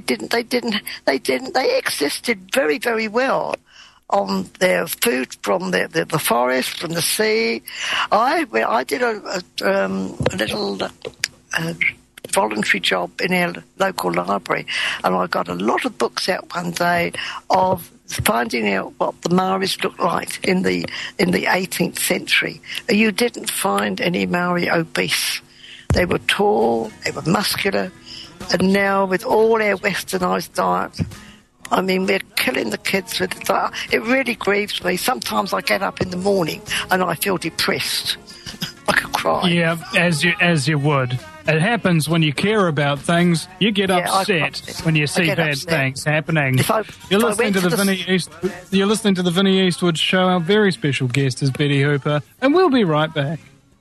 existed very, very well on their food from the forest, from the sea. I did a little voluntary job in our local library, and I got a lot of books out one day of finding out what the Maoris looked like in the 18th century. You didn't find any Maori obese. They were tall, they were muscular, and now with all our westernised diet, I mean, we're killing the kids with the diet. It really grieves me. Sometimes I get up in the morning and I feel depressed. I could cry. Yeah, as you would. It happens when you care about things. You get upset when you see bad things happening. You're listening to the Vinnie Eastwood Show. Our very special guest is Betty Hooper, and we'll be right back.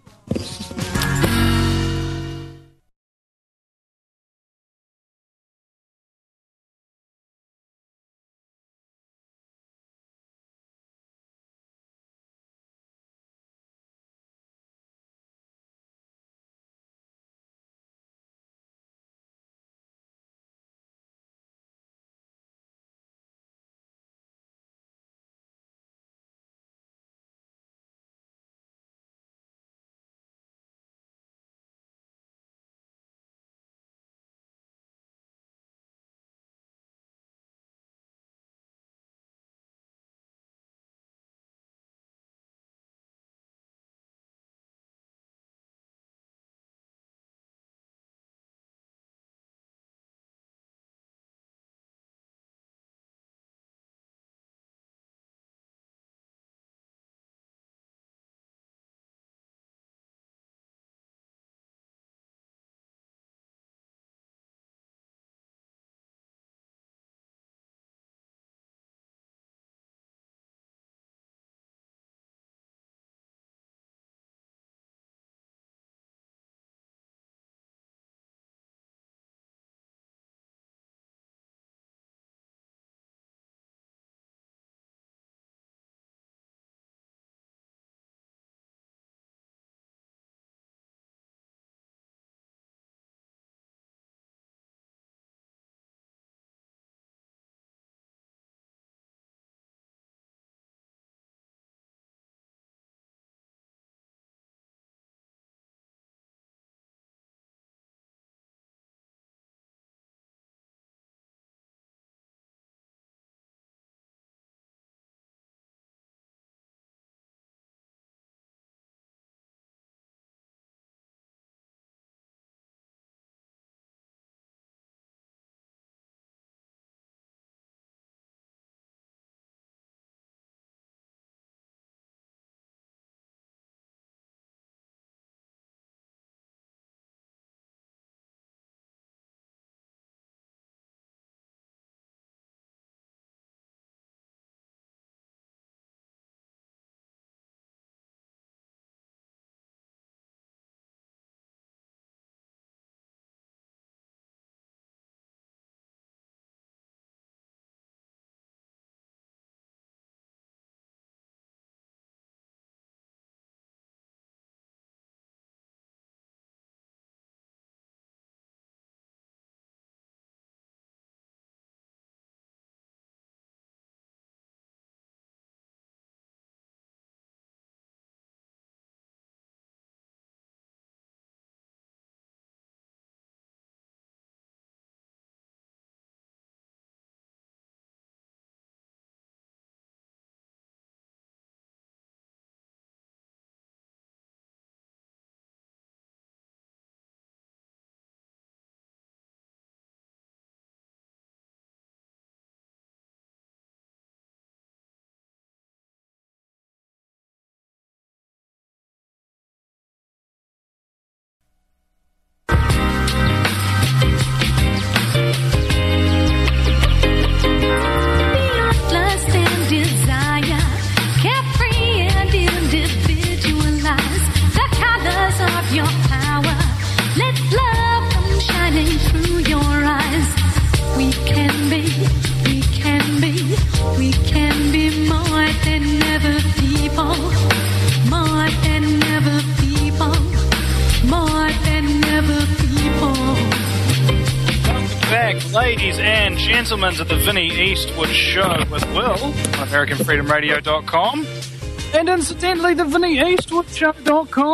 Ladies and gentlemen, at the Vinnie Eastwood Show with Will on AmericanFreedomRadio.com and incidentally the VinnieEastwoodShow.com.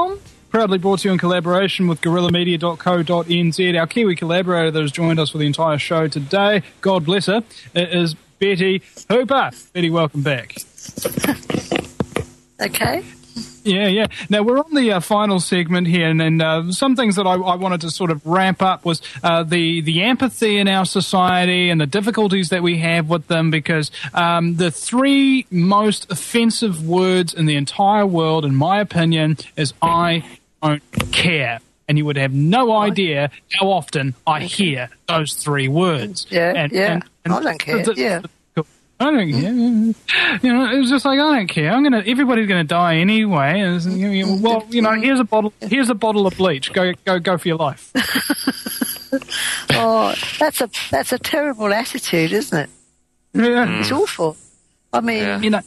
proudly brought to you in collaboration with guerrillamedia.co.nz. Our Kiwi collaborator that has joined us for the entire show today, God bless her, it is Betty Hooper. Betty, welcome back. Okay. Yeah. Now, we're on the final segment here, and some things that I wanted to sort of ramp up was the empathy in our society and the difficulties that we have with them, because the three most offensive words in the entire world, in my opinion, is I don't care. And you would have no idea how often I hear those three words. Yeah, and I don't care, I don't care. You know, it was just like, I don't care. Everybody's gonna die anyway. And, well, you know, here's a bottle of bleach. Go for your life. Oh, that's a terrible attitude, isn't it? Yeah, it's awful. I mean, you know,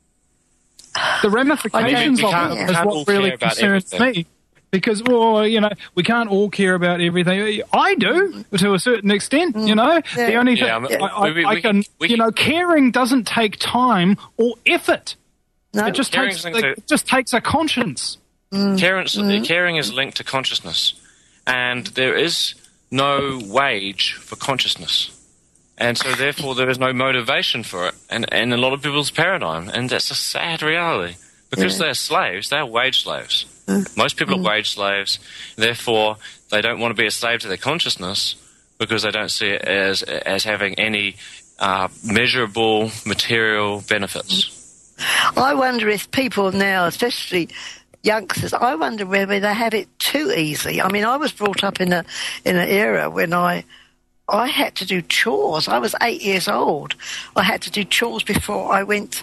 the ramifications of it is what really concerns me. Because, well, you know, we can't all care about everything. I do, to a certain extent, you know. The only thing, you know, caring doesn't take time or effort. No. It just takes a conscience. Caring is linked to consciousness. And there is no wage for consciousness. And so, therefore, there is no motivation for it. And a lot of people's paradigm. And that's a sad reality. Because they're slaves, they're wage slaves. Most people are wage slaves, therefore they don't want to be a slave to their consciousness because they don't see it as having any measurable material benefits. I wonder if people now, especially youngsters, I wonder whether they have it too easy. I mean, I was brought up in an era when I had to do chores. I was 8 years old. I had to do chores before I went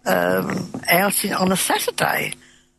out on a Saturday.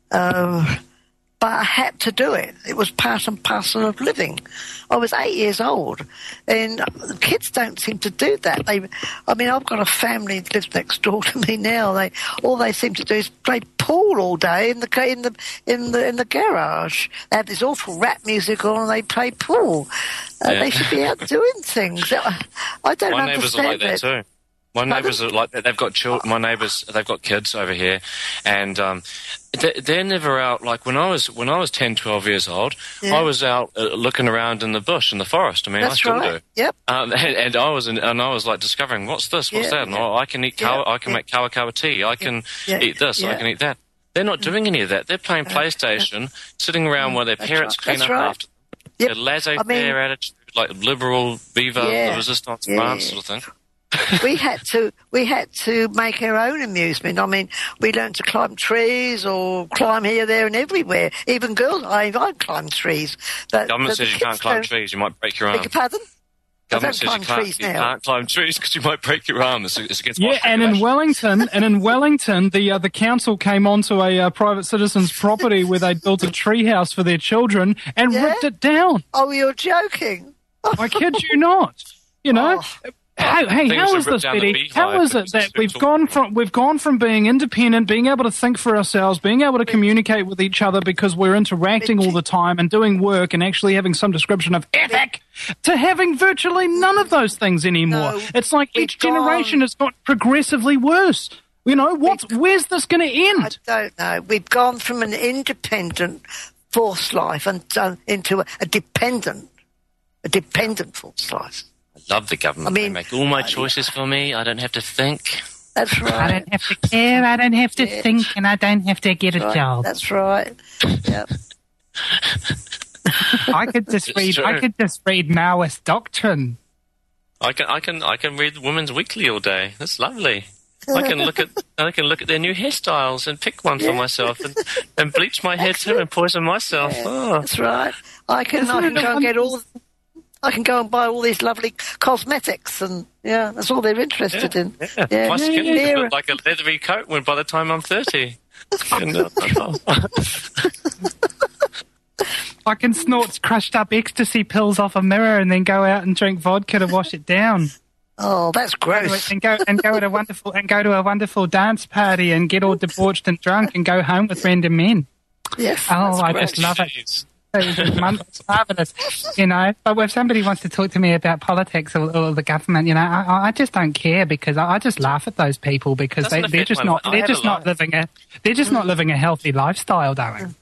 But I had to do it. It was part and parcel of living. I was 8 years old, and kids don't seem to do that. I've got a family that lives next door to me now. All they seem to do is play pool all day in the garage. They have this awful rap music on, and they play pool. They should be out doing things. I don't understand. My neighbours are like that too. My neighbours are like that. They've got children. My neighbours, they've got kids over here, and they're never out. Like when I was 10, 12 years old, I was out looking around in the bush in the forest. I mean, I still do. Yep. And I was like discovering what's this, what's that. And I can eat I can make kawa tea. I can eat this. I can eat that. They're not doing any of that. They're playing PlayStation, sitting around while their parents clean up after them. Yep. A laissez-faire attitude, like liberal, viva the resistance France sort of thing. we had to make our own amusement. I mean, we learned to climb trees or climb here, there, and everywhere. Even girls, I've climbed trees. But government says you can't climb trees; you might break your arm. Beg your pardon? Government says you can't climb trees because you might break your arm. It's against and in Wellington, the council came onto a private citizen's property where they built a treehouse for their children and ripped it down. Oh, you're joking! I kid you not. You know. Hey, how is this, Betty? How is it that we've gone from being independent, being able to think for ourselves, being able to communicate with each other because we're interacting all the time and doing work and actually having some description of ethic, to having virtually none of those things anymore? It's like each generation has got progressively worse. You know, where's this going to end? I don't know. We've gone from an independent forced life and into a dependent forced life. I love the government. They make all my choices for me. I don't have to think. That's right. I don't have to care. I don't have to think, and I don't have to get a job. That's right. Yep. I could just read Maoist doctrine. I can read Women's Weekly all day. That's lovely. I can look at their new hairstyles and pick one for myself and bleach my hair too and poison myself. Yeah, oh. That's right. I can go and buy all these lovely cosmetics, and that's all they're interested in. Yeah. My skin will look like a leathery coat by the time I'm 30. I can snort crushed up ecstasy pills off a mirror and then go out and drink vodka to wash it down. Oh, that's gross. And go to a wonderful dance party and get all debauched and drunk and go home with random men. Yes. Oh, I just love it. It's marvellous, you know. But if somebody wants to talk to me about politics or the government, you know, I just don't care because I just laugh at those people because they're just not living a healthy lifestyle, darling.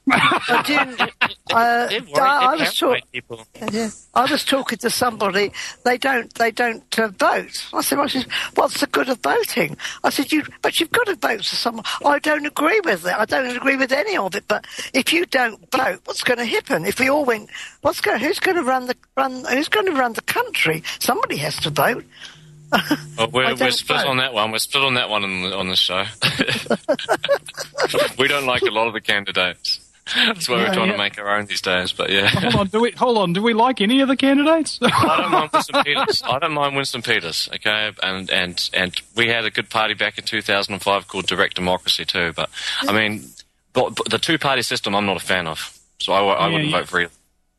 I was talking to somebody. They don't vote. I said, "What's the good of voting?" I said, "But you've got to vote for someone." I don't agree with it. I don't agree with any of it. But if you don't vote, what's going to happen? If we all went, who's going to run the country? Somebody has to vote. Well, we're split on that one. We're split on that one on the show. We don't like a lot of the candidates. That's why we're trying to make our own these days. But yeah. Hold on. Do we like any of the candidates? I don't mind Winston Peters. Okay, and we had a good party back in 2005 called Direct Democracy too. But I mean, the two-party system I'm not a fan of, so I wouldn't vote for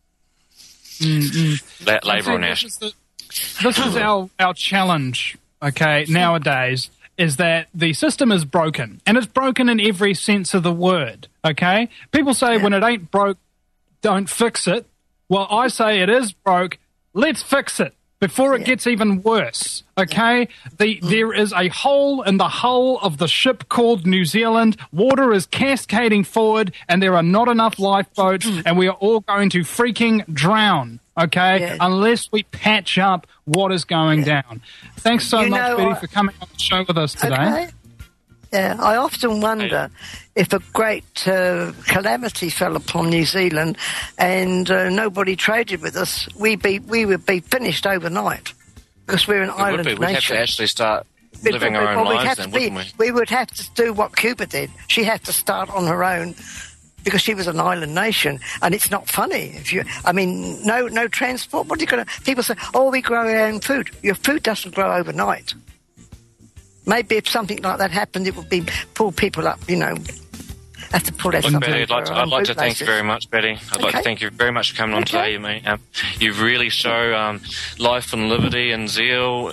either. Labour or National. This is our challenge. Okay, nowadays. Is that the system is broken, and it's broken in every sense of the word, okay? People say when it ain't broke, don't fix it. Well, I say it is broke, let's fix it before it gets even worse, okay? There is a hole in the hull of the ship called New Zealand. Water is cascading forward, and there are not enough lifeboats, and we are all going to freaking drown. Okay, unless we patch up what is going down. Thanks so much, Betty, for coming on the show with us today. Okay. Yeah, I often wonder if a great calamity fell upon New Zealand and nobody traded with us, we would be finished overnight because we're an island nation. We'd have to actually start living our own lives then, wouldn't we? We would have to do what Cuba did. She had to start on her own. Because she was an island nation, and it's not funny. No transport. What are you going to? People say, "Oh, we grow our own food." Your food doesn't grow overnight. Maybe if something like that happened, it would pull people up. You know, have to pull that. Look, Betty, I'd like to thank you very much, Betty. I'd like to thank you very much for coming on today, mate. You really show life and liberty and zeal.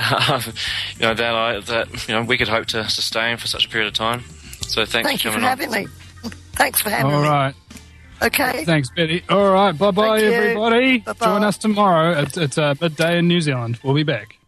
That we could hope to sustain for such a period of time. So thanks for coming on. Thank you for having me. Thanks for having me. All right. Okay. Thanks, Betty. All right. Bye-bye, everybody. Bye-bye. Join us tomorrow. It's midday in New Zealand. We'll be back.